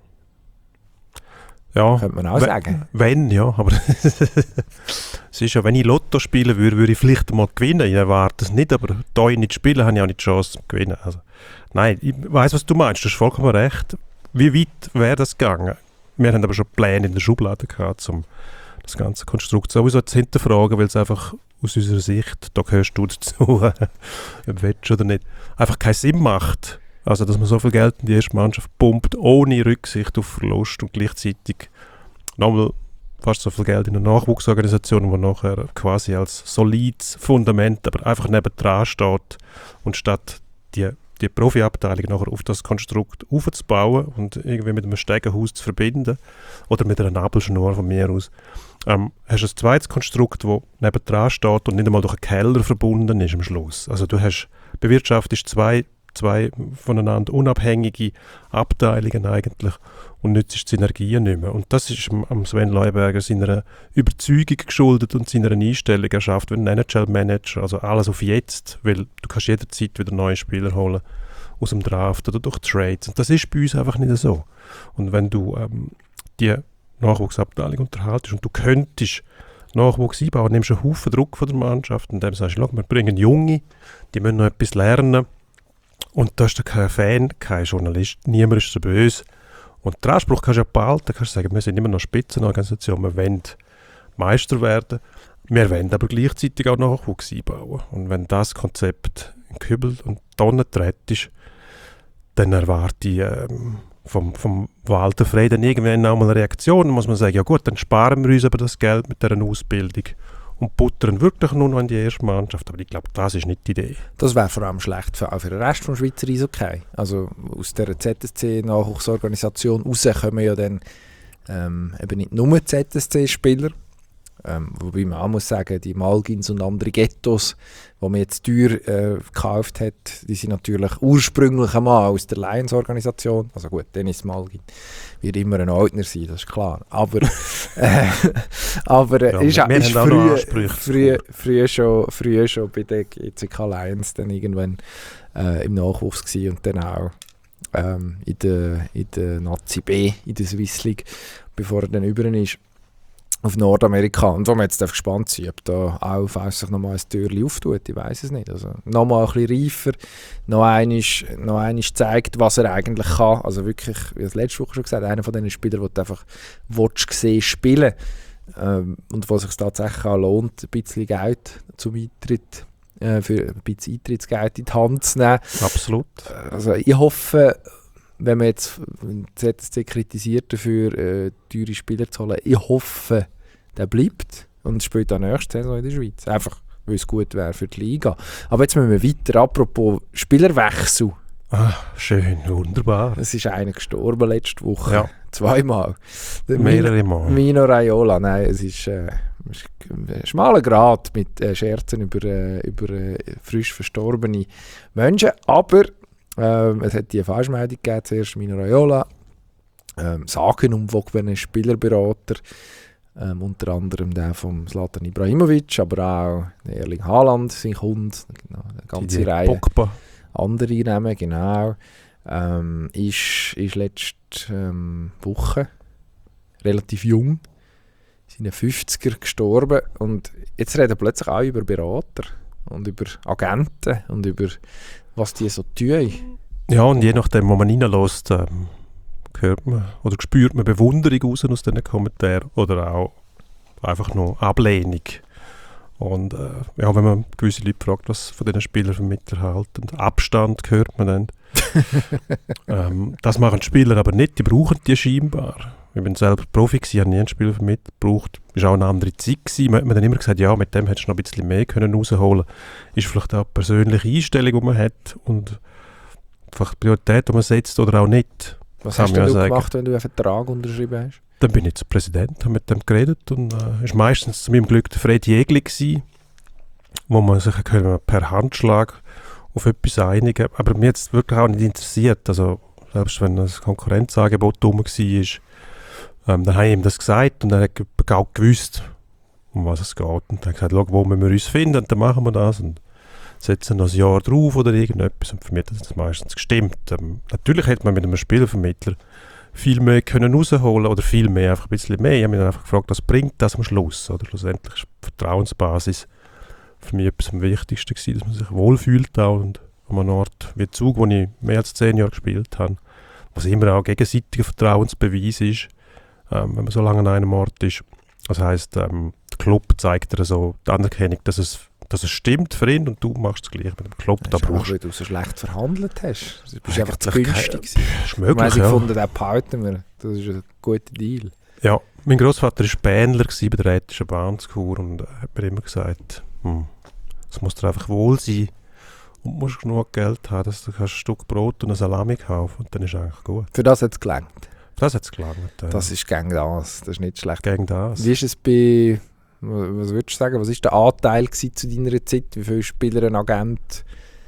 Ja, könnte man auch wenn, sagen. Wenn, ja, aber es ist ja, wenn ich Lotto spielen würde, würde ich vielleicht mal gewinnen. Ich erwarte es nicht, aber da ich nicht spiele, habe ich auch nicht die Chance zu gewinnen. Also, nein, ich weiss, was du meinst, du hast vollkommen recht. Wie weit wäre das gegangen? Wir haben aber schon Pläne in der Schublade gehabt, um das ganze Konstrukt sowieso zu hinterfragen, weil es einfach aus unserer Sicht, da gehörst du dazu, ob du willst oder nicht, einfach keinen Sinn macht. Also, dass man so viel Geld in die erste Mannschaft pumpt, ohne Rücksicht auf Verlust und gleichzeitig nochmal fast so viel Geld in eine Nachwuchsorganisation, die nachher quasi als solides Fundament, aber einfach nebendran steht und statt die, die Profiabteilung nachher auf das Konstrukt aufzubauen und irgendwie mit einem Steigenhaus zu verbinden oder mit einer Nabelschnur von mir aus, ähm, hast du ein zweites Konstrukt, das nebendran steht und nicht einmal durch einen Keller verbunden ist am Schluss. Also du hast bewirtschaftest zwei zwei voneinander unabhängige Abteilungen eigentlich und nützt die Synergien nicht mehr. Und das ist am Sven Leuenberger seiner Überzeugung geschuldet und seiner Einstellung. Er schafft wie ein N H L-Manager, also alles auf jetzt, weil du kannst jederzeit wieder neue Spieler holen aus dem Draft oder durch Trades. Und das ist bei uns einfach nicht so. Und wenn du ähm, die Nachwuchsabteilung unterhaltest und du könntest Nachwuchs einbauen, nimmst du einen Haufen Druck von der Mannschaft und dann sagst du, wir bringen Junge, die müssen noch etwas lernen. Und da ist da kein Fan, kein Journalist, niemand ist so böse. Und den Anspruch kannst du ja behalten, kannst du sagen, wir sind immer noch Spitzenorganisation, wir wollen Meister werden, wir wollen aber gleichzeitig auch Nachwuchs einbauen. Und wenn das Konzept in Kübel und Tonnen tritt, dann erwarte ich ähm, vom, vom Walter Frey dann irgendwann auch mal eine Reaktion. Dann muss man sagen, ja gut, dann sparen wir uns aber das Geld mit dieser Ausbildung und buttern wirklich nur noch in die erste Mannschaft. Aber ich glaube, das ist nicht die Idee. Das wäre vor allem schlecht für, auch für den Rest des Schweizer Eishockey. Also aus der Z S C-Nachwuchsorganisation raus kommen ja dann ähm, eben nicht nur Z S C-Spieler. Ähm, wobei man auch muss sagen, die Malgins und andere Ghettos, die man jetzt teuer äh, gekauft hat, die sind natürlich ursprünglich einmal aus der Lions-Organisation. Also gut, Dennis Malgin wird immer ein Altner sein, das ist klar. Aber, äh, aber äh, ja, ist, ist früh, früh, früh, früh, schon, früh schon bei den G C K Lions dann irgendwann äh, im Nachwuchs gewesen und dann auch ähm, in der, in der Nazi B, in der Swiss League, bevor er dann über ist auf Nordamerika. Und wo wir jetzt gespannt sind, ob da auch falls sich nochmal ein Türchen auftut, ich weiß es nicht. Also nochmal ein bisschen reifer, noch einmal, noch einmal zeigt, was er eigentlich kann. Also wirklich, wie das letzte Woche schon gesagt, einer von diesen Spielern, die du einfach sehen spielen ähm, und wo es sich tatsächlich auch lohnt, ein bisschen Geld zum Eintritt, äh, für ein bisschen Eintrittsgeld in die Hand zu nehmen. Absolut. Also ich hoffe, wenn man jetzt Z S C kritisiert dafür, äh, teure Spieler zu holen, ich hoffe, der bleibt und spielt auch nächste Saison in der Schweiz. Einfach, weil es gut wäre für die Liga. Aber jetzt müssen wir weiter. Apropos Spielerwechsel. Ah, schön, wunderbar. Es ist einer gestorben letzte Woche. Ja. Zweimal. Mehrere Mal. Mino Raiola. Nein, es ist, äh, es ist ein schmaler Grat mit äh, Scherzen über, äh, über äh, frisch verstorbene Menschen. Aber Ähm, es hat die Falschmeldung gegeben, zuerst Mino Raiola, ähm, sagenumwogene Spielerberater, ähm, unter anderem der von Zlatan Ibrahimovic, aber auch der Erling Haaland, sein Hund, genau, eine ganze die Reihe Pogba. andere Namen, genau, ähm, ist, ist letzte ähm, Woche relativ jung seinen fünfziger gestorben und jetzt reden plötzlich auch über Berater und über Agenten und über was die so tun. Ja, und je nachdem, wo man reinlässt, ähm, hört man oder spürt man Bewunderung raus aus diesen Kommentaren oder auch einfach nur Ablehnung. Und äh, ja, wenn man gewisse Leute fragt, was von diesen Spielervermittlern halten, Abstand hört man dann. ähm, das machen die Spieler aber nicht, die brauchen die scheinbar. Ich bin selber Profi gewesen, habe nie einen Spieler vermittelt gebraucht. Es war auch eine andere Zeit gewesen. Man hat mir dann immer gesagt, ja, mit dem hättest du noch ein bisschen mehr können rausholen können. Ist vielleicht auch eine persönliche Einstellung, die man hat und einfach die Priorität, die man setzt oder auch nicht. Was hast du gemacht, wenn du einen Vertrag unterschrieben hast? Dann bin ich zum Präsidenten, habe mit dem geredet und es äh, war meistens zu meinem Glück der Freddy Egli gewesen, wo man sich können per Handschlag auf etwas einigen. Aber mir hat es wirklich auch nicht interessiert. Also selbst wenn ein Konkurrenzangebot rum war, ähm, dann habe ich ihm das gesagt und er hat genau gewusst, um was es geht. Und er hat gesagt, wo müssen wir uns finden, und dann machen wir das und setzen noch ein Jahr drauf oder irgendetwas. Und für mich hat das meistens gestimmt. Ähm, natürlich hätte man mit einem Spielervermittler viel mehr können rausholen oder viel mehr, einfach ein bisschen mehr. Ich habe mich dann einfach gefragt, was bringt das am Schluss? Oder schlussendlich ist die Vertrauensbasis für mich etwas am Wichtigsten gewesen, dass man sich wohlfühlt auch und an einem Ort wie Zug, wo ich mehr als zehn Jahre gespielt habe, was immer auch gegenseitiger Vertrauensbeweis ist, ähm, wenn man so lange an einem Ort ist. Das heisst, ähm, der Club zeigt dir so die Anerkennung, dass es, dass es stimmt für ihn und du machst es gleich mit dem Club. Das ist auch, weil du so schlecht verhandelt hast. Du bist einfach zu günstig. Das ist möglich, ich ja. gefunden, den behalten wir. Das ist ein guter Deal. Ja, mein Grossvater war Bähnler bei der Rätischen Bahnkur und hat mir immer gesagt, hm, es muss dir einfach wohl sein und du musst genug Geld haben, dass du ein Stück Brot und eine Salami kaufen und dann ist es eigentlich gut. Für das hat es gelangt? Das hat es gelangt, ja. Das ist gegen das, das ist nicht schlecht. Gegen das. Wie ist es bei, was würdest du sagen, was war der Anteil zu deiner Zeit? Wie viele Spieler, ein Agent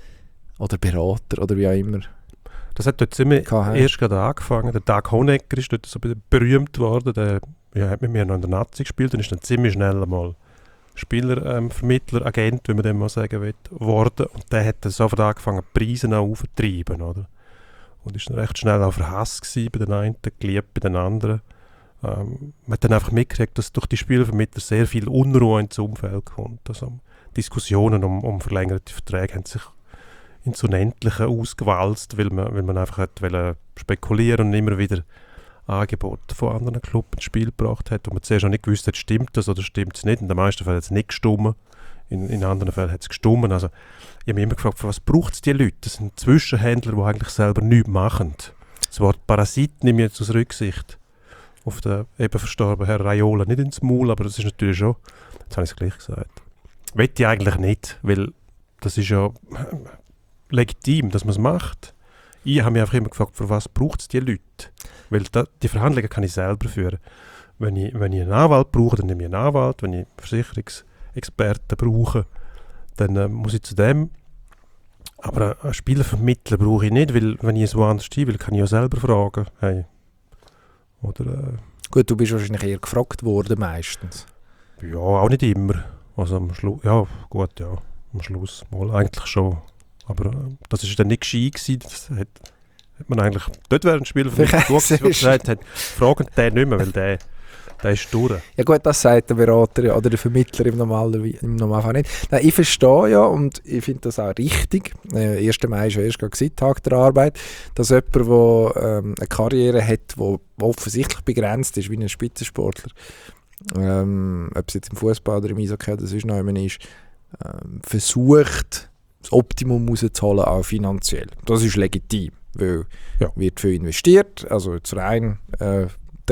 oder Berater oder wie auch immer? Das hat dort ziemlich erst gerade angefangen. Der Dag Honecker ist dort so berühmt worden. Der ja, hat mit mir noch in der Nazi gespielt und ist dann ziemlich schnell einmal Spieler, ähm, Vermittler, Agent, wie man dem mal sagen will, geworden. Und der hat dann sofort angefangen, die Preise auch aufzutreiben, oder? Und ist dann recht schnell auch verhasst gewesen bei den einen, geliebt bei den anderen. Ähm, man hat dann einfach mitgekriegt, dass durch die Spielervermittler sehr viel Unruhe ins Umfeld kommt. Also Diskussionen um, um verlängerte Verträge haben sich ins Unendliche ausgewalzt, weil man, weil man einfach hat wollen spekulieren und immer wieder Angebote von anderen Clubs ins Spiel gebracht hat, wo man zuerst auch nicht gewusst hat, stimmt das oder stimmt es nicht. In den meisten Fällen hat es nicht gestimmt, in, in anderen Fällen hat es gestimmt. Also, ich habe mich immer gefragt, was braucht es die Leute? Das sind Zwischenhändler, die eigentlich selber nichts machen. Das Wort Parasit nehme ich jetzt aus Rücksicht auf den eben verstorbenen Herrn Raiola nicht ins Maul, aber das ist natürlich schon, jetzt habe ich es gleich gesagt, will ich eigentlich nicht, weil das ist ja legitim, dass man es macht. Ich habe mich einfach immer gefragt, für was braucht es die Leute? Weil da, die Verhandlungen kann ich selber führen. Wenn ich, wenn ich einen Anwalt brauche, dann nehme ich einen Anwalt. Wenn ich Versicherungsexperten brauche, dann äh, muss ich zu dem. Aber einen Spielervermittler brauche ich nicht, weil wenn ich es woanders hin will, kann ich ja selber fragen. Hey. Oder, äh, Gut, du bist wahrscheinlich eher gefragt worden meistens. Ja, auch nicht immer. Also am Schluss, ja gut, ja, am Schluss mal eigentlich schon. Aber äh, das war dann nicht gescheit gewesen. Das hat, hat man eigentlich, dort wäre ein Spieler von mir gesagt, hat, fragen den nicht mehr, weil der, der ist durch. Ja gut, das sagt der Berater oder der Vermittler im, Normal, im Normalfall nicht. Nein, ich verstehe ja und ich finde das auch richtig. Äh, erster Mai ist ja erst gerade Tag der Arbeit, dass jemand, der ähm, eine Karriere hat, die offensichtlich begrenzt ist, wie ein Spitzensportler, ähm, ob es jetzt im Fußball oder im Eishockey oder sonst noch jemand ist, ähm, versucht, das Optimum rauszuholen, auch finanziell. Das ist legitim, weil ja. wird viel investiert, also jetzt rein äh,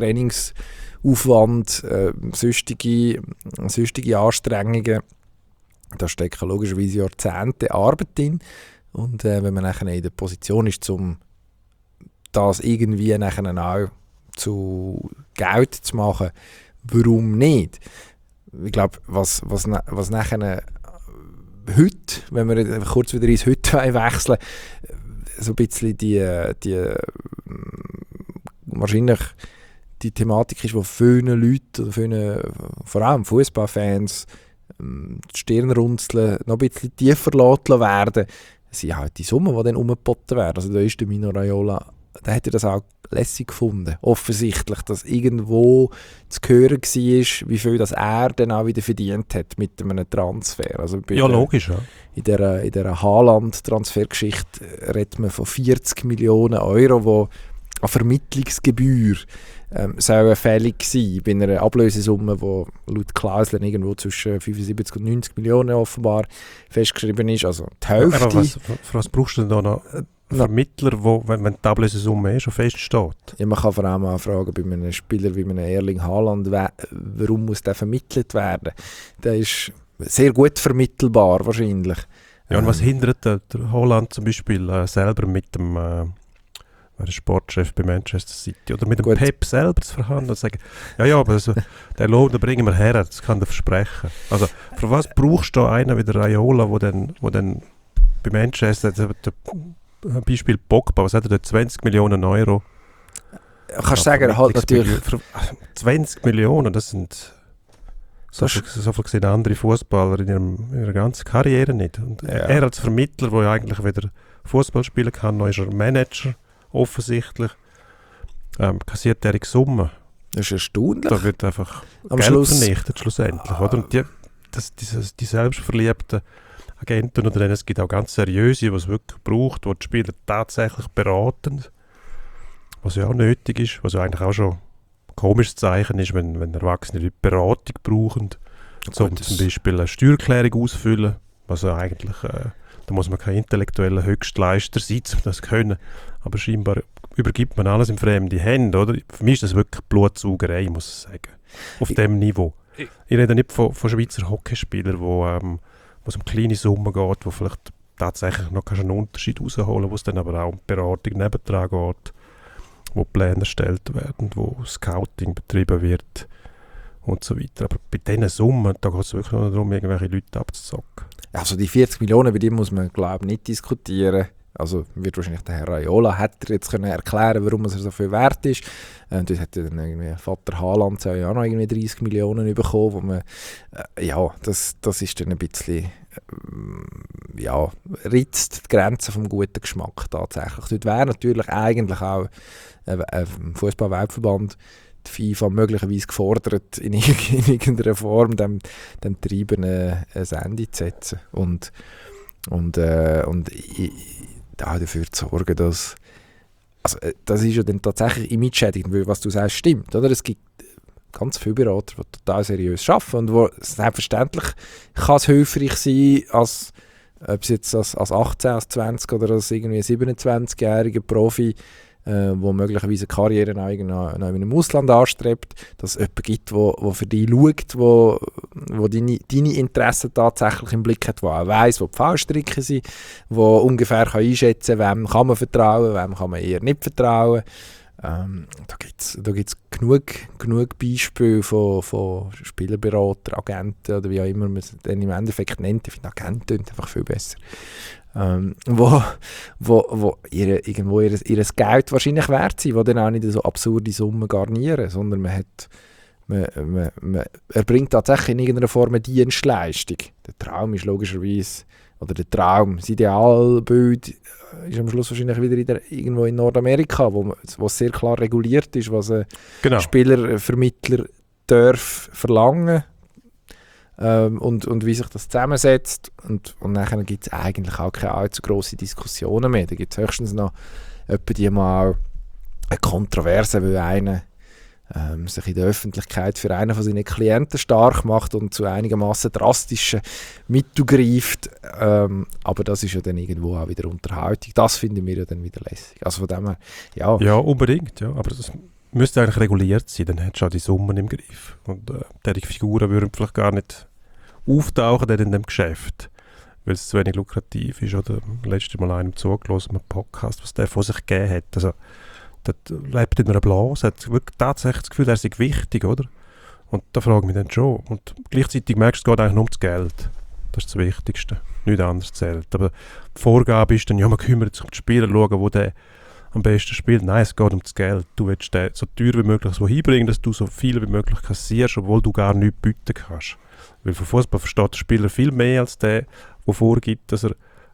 Trainingsaufwand, äh, sonstige, sonstige Anstrengungen, da stecken logischerweise Jahrzehnte Arbeit drin und äh, wenn man nachher in der Position ist, um das irgendwie nachher auch zu Geld zu machen, warum nicht? Ich glaube, was, was, was nachher heute, wenn wir kurz wieder ins Heute wechseln, so ein bisschen die, die wahrscheinlich die Thematik ist, wo viele Leute, oder viele, vor allem Fußballfans, die Stirnrunzeln noch ein bisschen tiefer gelassen werden, sind halt die Summen, die dann umgeboten werden. Also da ist der Mino Raiola der hätte das auch lässig gefunden. Offensichtlich, dass irgendwo zu hören war, wie viel das er dann auch wieder verdient hat mit einem Transfer. Also bei Ja, der, logisch, ja. In dieser, in dieser Haaland-Transfergeschichte redet man von vierzig Millionen Euro, die an Vermittlungsgebühr ähm, sollen fällig sein bei einer Ablösesumme, die laut Klauseln irgendwo zwischen fünfundsiebzig und neunzig Millionen offenbar festgeschrieben ist. Also die Hälfte. Aber was, für was brauchst du denn da noch? Vermittler, wo, wenn, wenn die Ablösesumme eh schon feststeht. Ja, man kann vor allem auch fragen, bei einem Spieler wie einem Erling Haaland, warum muss der vermittelt werden? Der ist sehr gut vermittelbar wahrscheinlich. Ja, und ähm, was hindert der, der Haaland zum Beispiel äh, selber mit dem äh, der Sportchef bei Manchester City oder mit dem Gut. Pep selber zu verhandeln und sagen, ja, ja, aber also, den Lohn den bringen wir her, das kann er versprechen. Also für was brauchst du einen wie der Raiola, wo dann, wo dann bei Manchester, der, der, Beispiel Pogba, was hat er da, zwanzig Millionen Euro? Kannst du sagen, er hat natürlich... zwanzig Millionen, das sind... So Das viel, so viel sehen andere Fußballer in, ihrem, in ihrer ganzen Karriere nicht. Und Ja. er als Vermittler, der ja eigentlich wieder Fußball spielen kann, noch ist er Manager, offensichtlich, ähm, kassiert er Summen. Das ist erstaunlich. Da wird einfach Am Geld Schluss- vernichtet schlussendlich. Oder? Und die, das, dieses, die selbstverliebten Agenten, oder es gibt auch ganz seriöse, die es wirklich braucht, die die Spieler tatsächlich beraten, was ja auch nötig ist, was ja eigentlich auch schon ein komisches Zeichen ist, wenn, wenn Erwachsene Leute Beratung brauchen, Ja, um gut, zum das- Beispiel eine Steuererklärung auszufüllen, was ja eigentlich, äh, da muss man kein intellektueller Höchstleister sein, um das zu können, aber scheinbar übergibt man alles in fremde Hände, oder? Für mich ist das wirklich Blutsaugerei, muss ich sagen, auf Ich- dem Niveau. ich- Ich rede nicht von, von Schweizer Hockeyspielern, wo, ähm, wo es um kleine Summen geht, wo vielleicht tatsächlich noch kannst du einen Unterschied rausholen, wo es dann aber auch um Beratung nebendran geht, wo Pläne erstellt werden, wo Scouting betrieben wird und so weiter. Aber bei diesen Summen, da geht es wirklich nur darum, irgendwelche Leute abzuzocken. Also die vierzig Millionen, bei dem muss man, glaube ich, nicht diskutieren. Also wird wahrscheinlich der Herr Raiola hat er jetzt können erklären, warum er so viel wert ist. Und dort hat dann irgendwie Vater Haaland soll ja auch noch irgendwie dreißig Millionen bekommen, wo man, äh, ja, das, das ist dann ein bisschen, äh, ja, ritzt die Grenzen vom guten Geschmack tatsächlich. Dort wäre natürlich eigentlich auch äh, äh, im Fußball-Weltverband die FIFA möglicherweise gefordert, in, irg- in irgendeiner Form dem, dem Treiben eine, eine Sende zu setzen und, und, äh, und i- i- da dafür zu sorgen, dass also, äh, das ist ja dann tatsächlich image-schädigend, weil was du sagst, stimmt, oder? Es gibt ganz viele Berater, die total seriös arbeiten und wo selbstverständlich kann es hilfreich sein, als ob es jetzt als, als achtzehn, als zwanzig oder als irgendwie siebenundzwanzigjähriger Profi, äh, wo möglicherweise eine Karriere noch irgendwo- noch in einem Ausland anstrebt, dass es jemanden gibt, wo, wo für dich schaut, wo, wo deine, deine Interessen tatsächlich im Blick hat, wo auch weiss, wo die Fallstricke sind, wo ungefähr kann einschätzen kann, wem kann man vertrauen, wem kann man eher nicht vertrauen. Ähm, da gibt es da gibt's genug, genug Beispiele von, von Spielerberatern, Agenten oder wie auch immer man es dann im Endeffekt nennt. Ich finde Agenten klingt einfach viel besser. Ähm, wo, wo, wo ihre, irgendwo ihr, ihr Geld wahrscheinlich wert sind, die dann auch nicht so absurde Summen garnieren, sondern man hat man, man, man erbringt tatsächlich in irgendeiner Form eine Dienstleistung. Der Traum ist logischerweise, oder der Traum, das Idealbild ist am Schluss wahrscheinlich wieder in der, irgendwo in Nordamerika, wo, man, wo es sehr klar reguliert ist, was ein Genau. Spielervermittler darf verlangen ähm, und, und wie sich das zusammensetzt. Und, und dann gibt es eigentlich auch keine allzu grosse Diskussionen mehr. Da gibt es höchstens noch etwa die mal eine Kontroverse, weil einer ähm, sich in der Öffentlichkeit für einen von seinen Klienten stark macht und zu einigermaßen drastischen Mitteln greift. Ähm, aber das ist ja dann irgendwo auch wieder Unterhaltung. Das finden wir ja dann wieder lässig. Also von dem her, ja. Ja, unbedingt, ja. Aber das müsste eigentlich reguliert sein, dann hättest du auch die Summen im Griff. Und äh, solche Figuren würden vielleicht gar nicht auftauchen dann in dem Geschäft, weil es zu wenig lukrativ ist. Oder letztes Mal einem zugelassen, einem Podcast, was der von sich gegeben hat. Also, das lebt in einer Blase, hat wirklich tatsächlich das Gefühl, er sei wichtig, oder? Und da frage ich mich dann schon. Und gleichzeitig merkst du, es geht eigentlich nur um das Geld. Das ist das Wichtigste. Nichts anderes zählt. Aber die Vorgabe ist dann, ja, man kümmert sich um die Spieler, schauen, wo der am besten spielt. Nein, es geht um das Geld. Du willst den so teuer wie möglich so hinbringen, dass du so viel wie möglich kassierst, obwohl du gar nichts bieten kannst. Weil von Fußball versteht der Spieler viel mehr als der, der vorgibt, dass er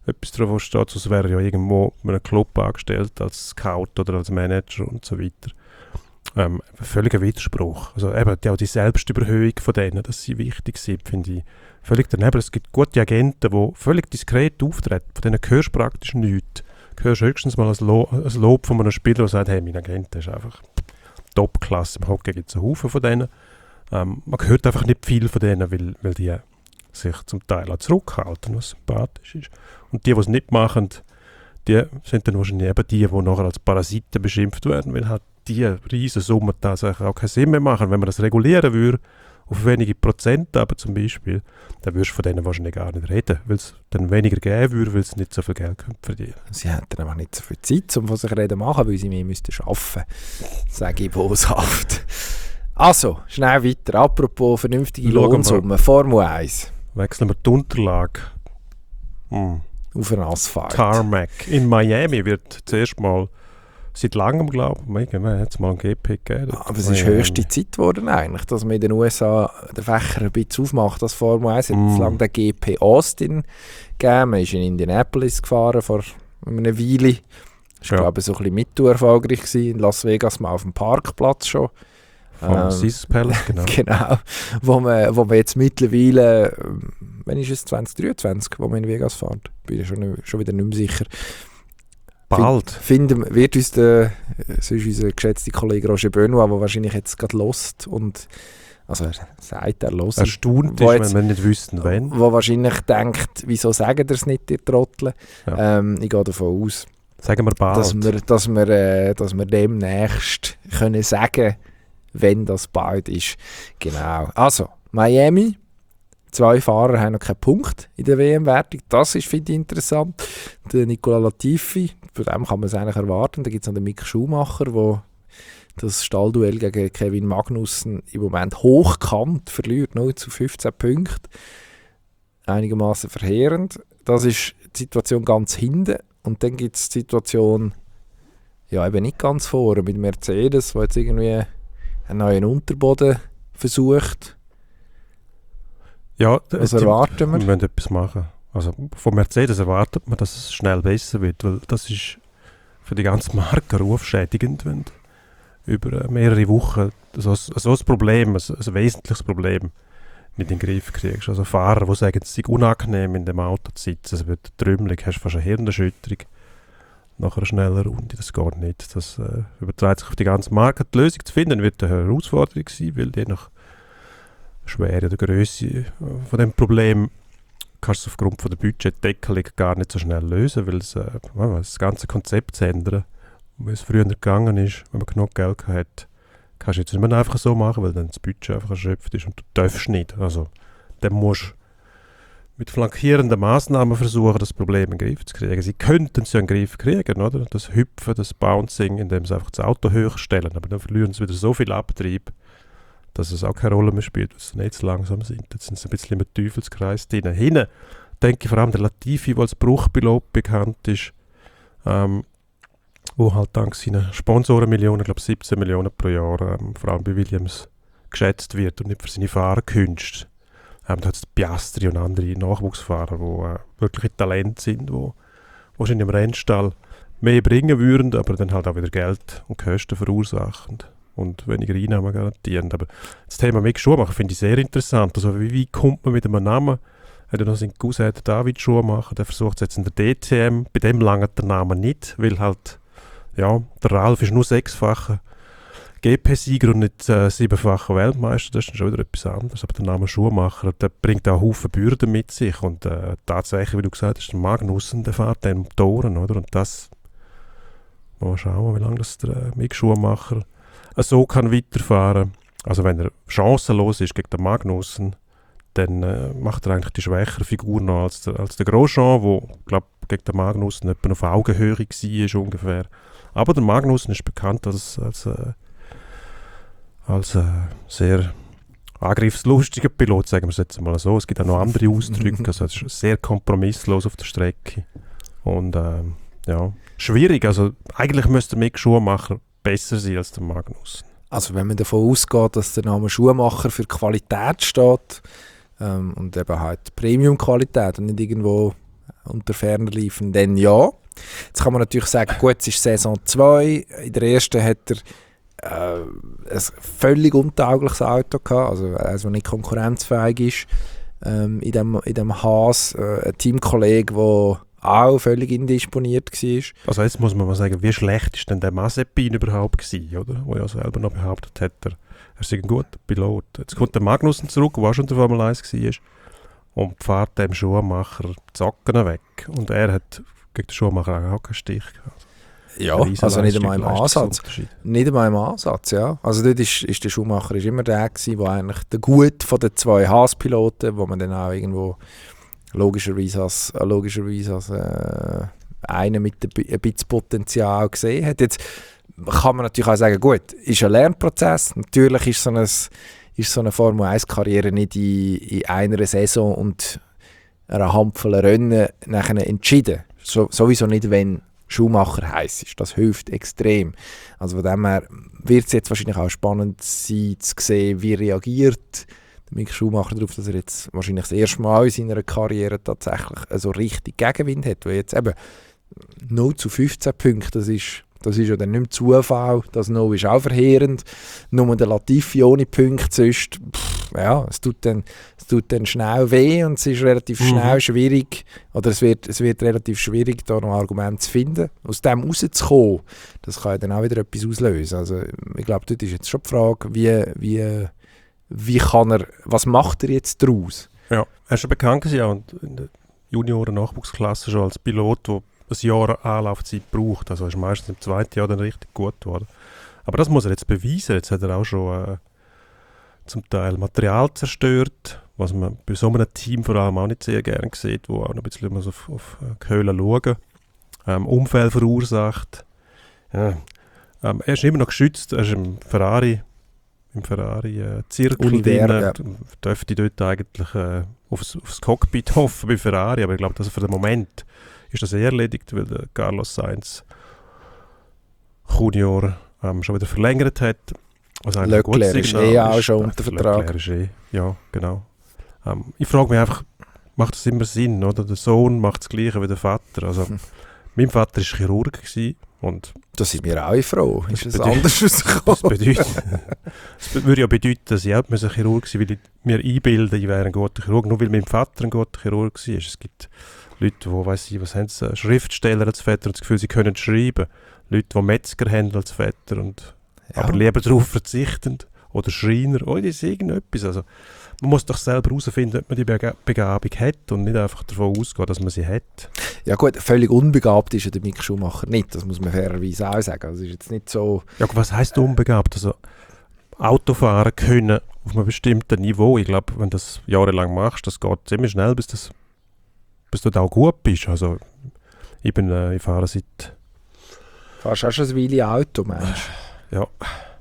etwas drauf steht, sonst wäre er ja irgendwo in einem Club angestellt als Scout oder als Manager und so weiter. Ähm, völliger Widerspruch. Also eben die, auch die Selbstüberhöhung von denen, dass sie wichtig sind, finde ich völlig daneben. Es gibt gute Agenten, die völlig diskret auftreten. Von denen hörst du praktisch nichts. Du hörst höchstens mal ein, Lo- ein Lob von einem Spieler, der sagt, hey, mein Agent ist einfach Top-Klasse. Im Hockey gibt es einen Haufen von denen. Ähm, man hört einfach nicht viel von denen, weil, weil die sich zum Teil auch zurückhalten, was sympathisch ist. Und die, die es nicht machen, die sind dann wahrscheinlich eben die, die nachher als Parasiten beschimpft werden, weil halt die riesen Summen tatsächlich auch keinen Sinn mehr machen. Wenn man das regulieren würde, auf wenige Prozent aber zum Beispiel, dann würdest du von denen wahrscheinlich gar nicht reden, weil es dann weniger geben würde, weil sie nicht so viel Geld verdienen können. Sie hätten einfach nicht so viel Zeit, um von sich reden zu machen, weil sie mehr müssten arbeiten. Sage ich boshaft. Also, schnell weiter. Apropos vernünftige Lohnsumme. Formel eins. Wechseln wir die Unterlage. Hm. Auf den Asphalt. Tarmac. In Miami wird zuerst mal seit langem, glaube ich, irgendwann hat es mal ein G P gegeben. Aber es ist höchste Zeit geworden eigentlich, dass man in den U S A den Fächer ein bisschen aufmacht als Formel eins. Es hat Mm. lange den G P Austin gegeben. Man ist in Indianapolis gefahren vor einer Weile. Das war, Ja. glaube ich, so ein bisschen mittelerfolgreich gewesen. In Las Vegas mal auf dem Parkplatz schon. Vom Ähm, Caesars Palace, genau. Genau. Wo man, wo man jetzt mittlerweile, ähm, wann ist es, zwanzig dreiundzwanzig, wo man in Vegas fährt? Bin ich schon, nicht, schon wieder nicht mehr sicher. Bald. Find, finden, wird uns der, so ist unser geschätzter Kollege Roger Benoit, der wahrscheinlich jetzt gerade lost und, also er sagt, er lost. Erstaunt Wo ist, jetzt- wenn wir nicht wüssten, wann. Wo wahrscheinlich denkt, wieso sagen ihr es nicht, ihr Trottel? Ja. Ähm, ich gehe davon aus, Sagen wir bald. dass wir, dass wir, äh, dass wir demnächst können sagen, wenn das bald ist. Genau. Also, Miami. Zwei Fahrer haben noch keinen Punkt in der W M-Wertung. Das ist, finde ich, interessant. Der Nicola Latifi, von dem kann man es eigentlich erwarten. Da gibt es noch den Mick Schumacher, der das Stallduell gegen Kevin Magnussen im Moment hochkant verliert, null zu fünfzehn Punkten. Einigermaßen verheerend. Das ist die Situation ganz hinten. Und dann gibt es die Situation, ja, eben nicht ganz vorne, mit Mercedes, der jetzt irgendwie einen neuen Unterboden versucht. Ja, Was die- erwarten wir? Wir müssen etwas machen. Also von Mercedes erwartet man, dass es schnell besser wird, weil das ist für die ganze Marke rufschädigend, wenn du über äh, mehrere Wochen so, so ein Problem, ein, ein wesentliches Problem nicht in den Griff kriegst. Also Fahrer, die sagen, es sei unangenehm in dem Auto zu sitzen, es wird trümmelig, hast fast eine Hirnerschütterung nach einer schnellen Runde, das geht nicht. Das äh, überträgt sich auf die ganze Marke. Die Lösung zu finden wird eine Herausforderung sein, weil je nach Schwere oder Größe äh, von dem Problem kannst du es aufgrund von der Budgetdeckelung gar nicht so schnell lösen, weil es, äh, das ganze Konzept zu ändern, wie es früher gegangen ist, wenn man genug Geld hat, kannst du jetzt nicht mehr einfach so machen, weil dann das Budget einfach erschöpft ist und du darfst nicht. Also dann musst du mit flankierenden Massnahmen versuchen, das Problem in den Griff zu kriegen. Sie könnten es ja in den Griff kriegen, oder? Das Hüpfen, das Bouncing, indem sie einfach das Auto höher stellen, aber dann verlieren sie wieder so viel Abtrieb, dass es auch keine Rolle mehr spielt, weil sie nicht so langsam sind. Jetzt sind sie ein bisschen im Teufelskreis drin. Hinten denke ich vor allem der Latifi, der als Bruchpilot bekannt ist, ähm, wo halt dank seiner Sponsorenmillionen, ich glaube siebzehn Millionen pro Jahr, ähm, vor allem bei Williams geschätzt wird und nicht für seine Fahrerkünste. Ähm, da hat es Piastri und andere Nachwuchsfahrer, die äh, wirkliche Talente sind, die wahrscheinlich im Rennstall mehr bringen würden, aber dann halt auch wieder Geld und Kosten verursachen und weniger Einnahmen garantieren. Aber das Thema Mick Schumacher finde ich sehr interessant. Also wie, wie kommt man mit einem Namen? Hat er noch seinen Cousin David Schumacher, der versucht es jetzt in der D T M. Bei dem langt der Name nicht, weil halt, ja, der Ralf ist nur sechsfacher G P-Sieger und nicht äh, siebenfacher Weltmeister. Das ist dann schon wieder etwas anderes. Aber der Name Schumacher, der bringt auch Haufen Bürden mit sich. Und äh, tatsächlich, wie du gesagt hast, der Magnussen, der fährt dann Motoren, oder? Und das, mal schauen, wie lange das der äh, Mick Schumacher so kann weiterfahren. Also wenn er chancenlos ist gegen den Magnussen, dann äh, macht er eigentlich die schwächere Figur noch als der, als der Grosjean, wo glaube gegen den Magnussen etwa auf Augenhöhe war ungefähr. Aber der Magnussen ist bekannt als, als, äh, als äh, sehr angriffslustiger Pilot, sagen wir es jetzt mal so. Es gibt auch noch andere Ausdrücke, also es ist sehr kompromisslos auf der Strecke. Und ähm, ja, schwierig. Also eigentlich müsste Mick Schumacher besser sein als der Magnussen. Also wenn man davon ausgeht, dass der Name Schumacher für Qualität steht ähm, und eben halt Premium-Qualität und nicht irgendwo unter ferner liefen, dann ja. Jetzt kann man natürlich sagen, gut, es ist Saison zwei. In der ersten hat er äh, ein völlig untaugliches Auto gehabt, also eines, das nicht konkurrenzfähig ist. Ähm, in dem, in dem Haas, äh, ein Teamkollege, der auch völlig indisponiert war. Also jetzt muss man mal sagen, wie schlecht ist denn der Mazepin überhaupt gewesen, oder? Wo ja selber noch behauptet hat, er, er sei ein guter Pilot. Jetzt kommt der Magnussen zurück, der auch schon der Formel eins war, und fährt dem Schuhmacher die Socken weg. Und er hat gegen den Schuhmacher auch keinen Stich gehabt. Ja, also nicht einmal im Ansatz. Nicht einmal im Ansatz, ja. Also dort ist, ist der Schuhmacher ist immer der gewesen, der eigentlich der Gut von den zwei Haas-Piloten, wo man dann auch irgendwo logischerweise als, logischerweise als äh, einen mit ein bisschen Potenzial gesehen hat. Jetzt kann man natürlich auch sagen, gut, ist ein Lernprozess. Natürlich ist so, ein, ist so eine Formel eins Karriere nicht in, in einer Saison und einer Handvoll Rennen nachher entschieden. So, sowieso nicht, wenn Schuhmacher heiß ist. Das hilft extrem. Also von dem her wird es jetzt wahrscheinlich auch spannend sein, zu sehen, wie reagiert Mick Schumacher darauf, dass er jetzt wahrscheinlich das erste Mal in seiner Karriere tatsächlich so richtig Gegenwind hat. Weil jetzt eben null zu fünfzehn Punkte, das ist, das ist ja dann nicht mehr Zufall. Das null ist auch verheerend. Nur der Latifi ohne Punkte, sonst, pff, ja, es tut, dann, es tut dann schnell weh und es ist relativ schnell mhm. schwierig, oder es wird, es wird relativ schwierig, da noch Argumente zu finden. Aus dem rauszukommen, das kann ja dann auch wieder etwas auslösen. Also ich glaube, dort ist jetzt schon die Frage, wie, wie, wie kann er, was macht er jetzt daraus? Ja, er ist schon bekannt gewesen, und in der Junioren-Nachwuchsklasse schon als Pilot, der ein Jahr Anlaufzeit braucht. Also er ist meistens im zweiten Jahr dann richtig gut geworden. Aber das muss er jetzt beweisen. Jetzt hat er auch schon äh, zum Teil Material zerstört, was man bei so einem Team vor allem auch nicht sehr gerne sieht, wo auch noch ein bisschen muss auf, auf die Höhle schauen. Ähm, Unfälle verursacht. Ja. Ähm, er ist immer noch geschützt. Er ist im Ferrari im Ferrari-Zirkel drin. Ja. Dürfte dort eigentlich äh, aufs, aufs Cockpit hoffen bei Ferrari, aber ich glaube, dass für den Moment ist das eher erledigt, weil der Carlos Sainz Junior ähm, schon wieder verlängert hat. Was eigentlich ein Leclerc ist eh auch schon unter Vertrag. Leclerc ist eh, ja, genau. Ähm, ich frage mich einfach, macht das immer Sinn, oder? Der Sohn macht das Gleiche wie der Vater. Also, hm. Mein Vater war Chirurg gewesen, und das sind wir auch froh. Das ist es anders rausgekommen? Das bedeutet, das würde ja bedeuten, dass ich auch Chirurg sein musste, weil ich mir einbilde, ich wäre ein guter Chirurg, nur weil mein Vater ein guter Chirurg war. Es gibt Leute, die, weiss ich, was haben sie, Schriftsteller als Väter und das Gefühl, sie können schreiben. Leute, die Metzger haben als Väter, und, ja. aber lieber darauf verzichten. Oder Schreiner, oder ist irgendetwas. Also, man muss doch selber herausfinden, ob man die Bega- Begabung hat und nicht einfach davon ausgehen, dass man sie hat. Ja gut, völlig unbegabt ist ja der Mick Schumacher nicht, das muss man fairerweise auch sagen. Also ist jetzt nicht so... Ja, was heisst unbegabt? Also, Autofahren können auf einem bestimmten Niveau, ich glaube, wenn du das jahrelang machst, das geht ziemlich schnell, bis, das, bis du da auch gut bist. Also, ich, bin, äh, ich fahre seit... Fahrst auch schon ein Weile Auto, Mensch? Ja.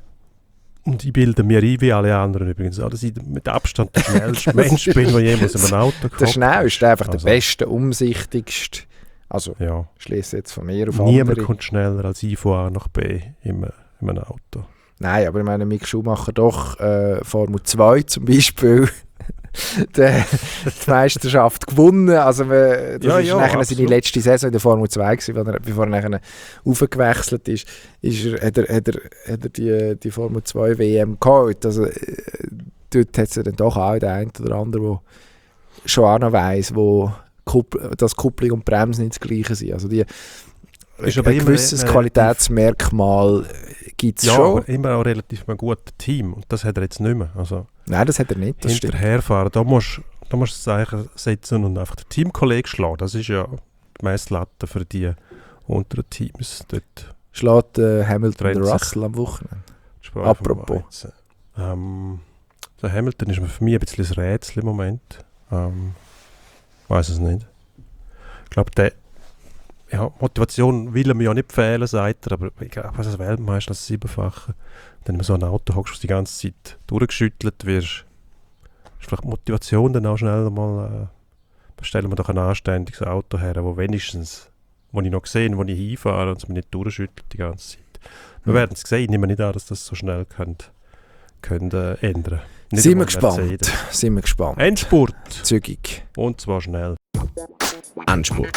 Und ich bilde mir ein, wie alle anderen übrigens, dass ich mit Abstand der schnellste Mensch bin, der jemals in einem Auto kommt. Der schnellste, einfach also, der beste, umsichtigste. Also, ja. Ich schließe jetzt von mir auf Niemand andere. kommt schneller als ich von A nach B in einem Auto. Nein, aber ich meine, Mick Schumacher doch äh, Formel zwei zum Beispiel die, die Meisterschaft gewonnen. Also man, das ja, ist ja, nachher absolut. seine letzte Saison in der Formel zwei gewesen, er, bevor er nachher aufgewechselt ist, ist er, hat er, hat er, hat er die, die Formel zwei W M geholt. Also äh, dort hat es dann doch auch den einen oder anderen, der schon auch noch weiss, wo Kuppl- dass Kupplung und Bremse nicht das Gleiche sind. Also die, ist ein gewisses immer, Qualitätsmerkmal gibt es ja, schon. Aber immer auch relativ ein gutes Team, und das hat er jetzt nicht mehr. Also, nein, das hat er nicht, das stimmt. Hinterherfahren, da musst du das Zeichen setzen und einfach den Teamkollegen schlagen. Das ist ja die Messlatte für die unteren Teams. Dort schlägt äh, Hamilton den Russell am Wochenende. Apropos. Ähm, der Hamilton ist für mich ein bisschen ein Rätsel im Moment. Ähm, ich weiß es nicht. Ich glaube, der ja, Motivation will er mir ja nicht fehlen, sagt er, aber ich glaube, als Weltmeister, als Siebenfache, wenn du in so ein Auto hockst, die ganze Zeit durchgeschüttelt wirst, ist vielleicht die Motivation dann auch schnell mal, äh, stellen wir doch ein anständiges Auto her, wo wenigstens, wo ich noch sehe, wo ich hinfahre und es mir nicht durchschüttelt die ganze Zeit. Wir mhm. werden es sehen, ich nehme nicht an, dass das so schnell könnt, könnt, äh, ändern. Sind wir gespannt. Sind wir gespannt. Endspurt. Zügig. Und zwar schnell. Endspurt.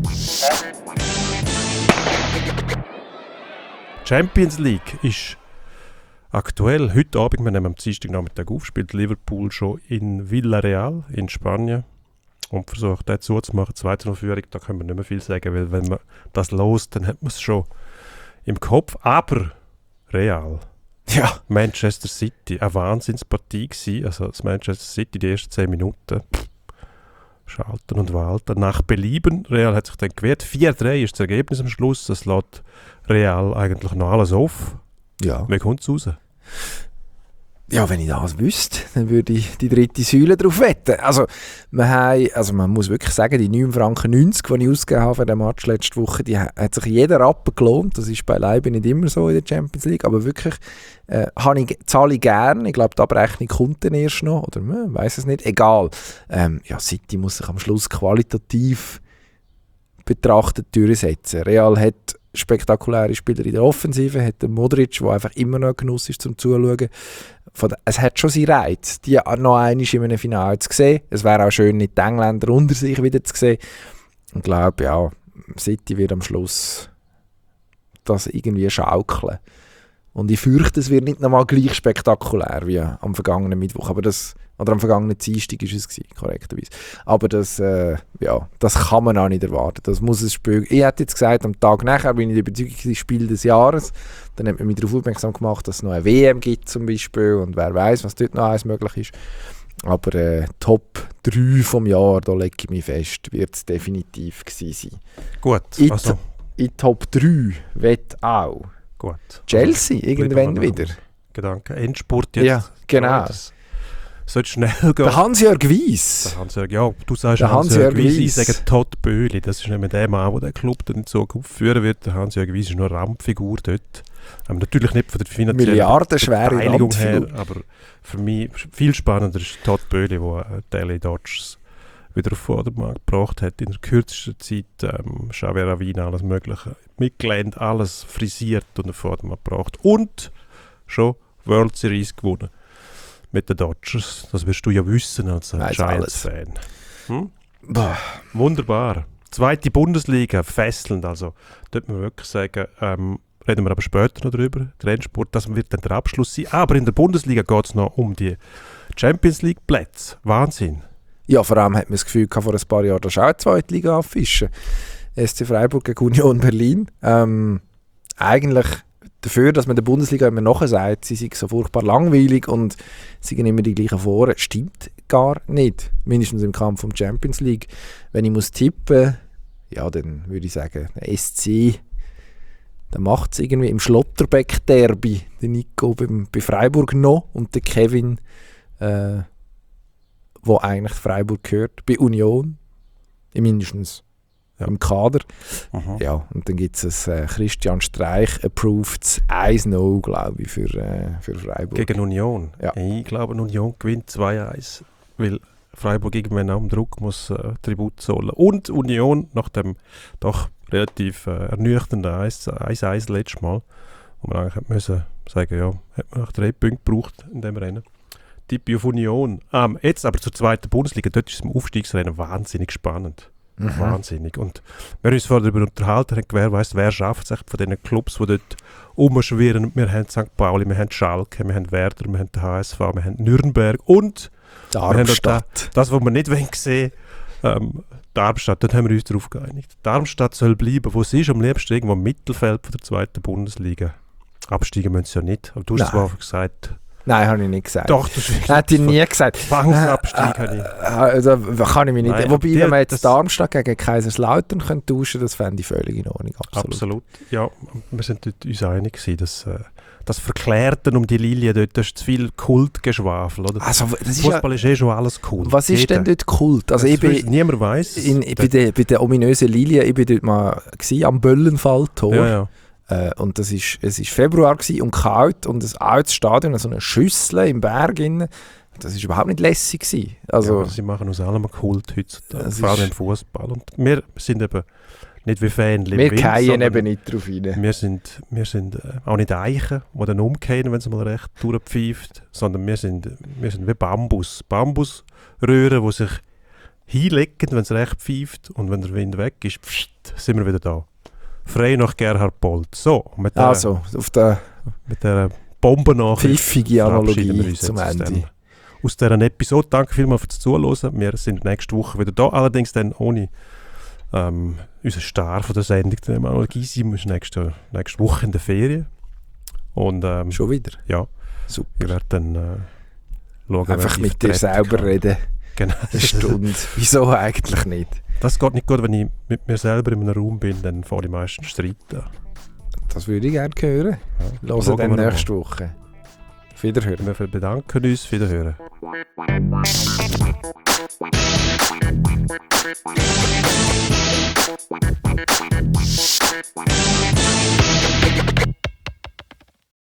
Champions League ist aktuell, heute Abend, wir nehmen am Dienstagnachmittag auf, spielt Liverpool schon in Villarreal in Spanien und versucht dort zuzumachen, zweite Führung, da können wir nicht mehr viel sagen, weil wenn man das lost, dann hat man es schon im Kopf, aber Real, Ja. Manchester City, eine Wahnsinnspartie gewesen, also das Manchester City, die ersten zehn Minuten, pff, schalten und walten, nach Belieben, Real hat sich dann gewehrt, vier drei ist das Ergebnis am Schluss, das lässt Real eigentlich noch alles auf. Ja. Wie kommt es raus? Ja, wenn ich das wüsste, dann würde ich die dritte Säule drauf wetten. Also, wir haben, also man muss wirklich sagen, die neun Franken neunzig, die ich ausgegeben habe für den Match letzte Woche, die hat sich jeder Rappen gelohnt. Das ist beileibe nicht immer so in der Champions League, aber wirklich äh, ich, zahle ich gerne. Ich glaube, die Abrechnung kommt dann erst noch, oder man weiss es nicht. Egal. Ähm, ja, City muss sich am Schluss qualitativ betrachtet durchsetzen. Real hat spektakuläre Spieler in der Offensive, hat den Modric, der einfach immer noch ein Genuss ist zum Zuschauen. Von, es hat schon seinen Reiz, die noch einmal in einem Finale zu sehen. Es wäre auch schön, nicht die Engländer unter sich wieder zu sehen. Ich glaube, ja, City wird am Schluss das irgendwie schaukeln. Und ich fürchte, es wird nicht nochmal gleich spektakulär wie am vergangenen Mittwoch. Aber das, oder am vergangenen Dienstag war es gewesen, korrekterweise. Aber das, äh, ja, das kann man auch nicht erwarten. Das muss es Spiel. Ich hätte jetzt gesagt, am Tag nachher bin ich der Überzeugung, das Spiel des Jahres. Dann hat man mich darauf aufmerksam gemacht, dass es noch eine W M gibt zum Beispiel. Und wer weiß, was dort noch alles möglich ist. Aber äh, Top drei vom Jahr, da lege ich mich fest, wird es definitiv gewesen sein. Gut, In, also in Top drei wird auch gut. Chelsea Also, irgendwann bleiben wir wieder. noch Gedanken. Endspurt jetzt. Ja, genau. Das sollte schnell gehen. Der Hans-Jörg Weiss. Der Hans-Jörg, ja, du sagst Der Hans-Jörg Hans-Jörg Weiss, ich Weiss. sage Todd Böhli. Das ist nicht mehr der Mann, der den Club dann in Zukunft führen wird. Der Hans-Jörg Weiss ist nur eine Randfigur dort. Ähm, natürlich nicht von der finanziellen Milliardenschwere Beteiligung her, Randfigur. aber für mich viel spannender ist Todd Böhli, der die L A Dodgers wieder auf Vordermarkt gebracht hat. In der kürzesten Zeit ähm, Xavier Ravina, alles Mögliche mitgelernt, alles frisiert und auf Vordermarkt gebracht. Und schon World Series gewonnen mit den Dodgers. Das wirst du ja wissen als Weiss Giants-Fan. Hm? Boah. Wunderbar. Zweite Bundesliga, fesselnd. Also, dort muss man wirklich sagen, ähm, reden wir aber später noch drüber. Der Endspurt, das wird dann der Abschluss sein. Aber in der Bundesliga geht es noch um die Champions League Plätze. Wahnsinn. Ja, vor allem hat man das Gefühl gehabt, vor ein paar Jahren, dass auch eine zweite Liga auffischen. S C Freiburg gegen Union Berlin. Ähm, eigentlich dafür, dass man der Bundesliga immer nachher sagt, sie sind so furchtbar langweilig und sie gehen immer die gleichen Foren, stimmt gar nicht. Mindestens im Kampf um die Champions League. Wenn ich muss tippen, ja, dann würde ich sagen, der S C, der macht es irgendwie im Schlotterbeck-Derby, der Nico beim, bei Freiburg noch und der Kevin, äh, wo eigentlich Freiburg gehört, bei Union, mindestens ja. Im Kader. Aha. Ja, und dann gibt es ein äh, Christian Streich approved eins null, glaube ich, für, äh, für Freiburg. Gegen Union. Ja. Ich glaube, Union gewinnt zwei eins, weil Freiburg irgendwann am Druck muss äh, Tribut zollen. Und Union nach dem doch relativ äh, ernüchternden eins eins letztes Mal, wo man eigentlich müssen sagen, ja, hat man nach drei Punkten gebraucht in dem Rennen. Tippi auf Union. Ähm, jetzt aber zur zweiten Bundesliga, dort ist es im Aufstiegsrennen wahnsinnig spannend. Mhm. Wahnsinnig. Und wir haben uns vorher darüber unterhalten, haben, wer weiss, wer schafft es von diesen Clubs, die dort rumschwirren. Wir haben Sankt Pauli, wir haben Schalke, wir haben Werder, wir haben den H S V, wir haben Nürnberg und Darmstadt. Da, das, was wir nicht sehen wollen, ähm, Darmstadt, dort haben wir uns darauf geeinigt. Darmstadt soll bleiben, wo sie ist, am liebsten irgendwo im Mittelfeld von der zweiten Bundesliga. Absteigen müssen sie ja nicht. Aber du hast zwar gesagt... Nein, habe ich nicht gesagt. Doch, das ist hätte ich nie gesagt. Zwangsabstieg äh, habe ich. Also kann ich mich nicht. Nein, Wobei, die, wenn man jetzt das- Darmstadt gegen Kaiserslautern könnte tauschen, das fände ich völlig in Ordnung. Absolut. Absolut. Ja, wir sind dort uns einig gewesen, dass äh, das Verklärten um die Lilie dort, das ist zu viel Kultgeschwafel, oder? Also, das ist ja, Fußball ist eh schon alles cool. was ist Jeder. denn dort Kult? Also Das ich bin, weiß- niemand weiss. in, bei, der, bei der ominösen Lilie, ich bin dort mal gewesen, am Böllenfalltor. Ja, ja. Äh, und das ist, es war Februar gewesen und kalt und ein altes Stadion, so eine Schüssel im Berg innen. Das war überhaupt nicht lässig gewesen. Also, ja, sie machen aus allem einen Kult heutzutage, Das vor allem ist- im Fußball. Und wir sind eben nicht wie Fähnchen im wir Wind, fallen sondern eben nicht drauf rein. Wir sind, wir sind äh, auch nicht Eichen, die dann umkehren, wenn es mal recht durchpfeift, sondern wir sind, wir sind wie Bambus. Bambusröhren, die sich hinlegen, wenn es recht pfeift und wenn der Wind weg ist, pssst, sind wir wieder da. Frei nach Gerhard Polt. So, mit der, Also, auf der mit der Bombennachricht pfiffige verabschieden wir Analogie uns zum jetzt aus Ende. dem- Aus dieser Episode. Danke vielmals fürs Zuhören. Wir sind nächste Woche wieder da. Allerdings dann ohne ähm, unseren Star von der Sendung. Der Emanuel Gysi ist nächste, nächste Woche in der Ferien. Und ähm, Schon wieder? ja, Super. ich werde dann äh, schauen, wer Einfach die mit dir Vertretung selber kann. reden. Genau. Eine Stunde. Wieso eigentlich nicht? Das geht nicht gut, wenn ich mit mir selber in einem Raum bin, dann fahre ich meistens streiten. Das würde ich gerne hören. Ja. Hören Schauen dann wir nächste Woche. Auf Wiederhören. Wir bedanken uns. Wiederhören.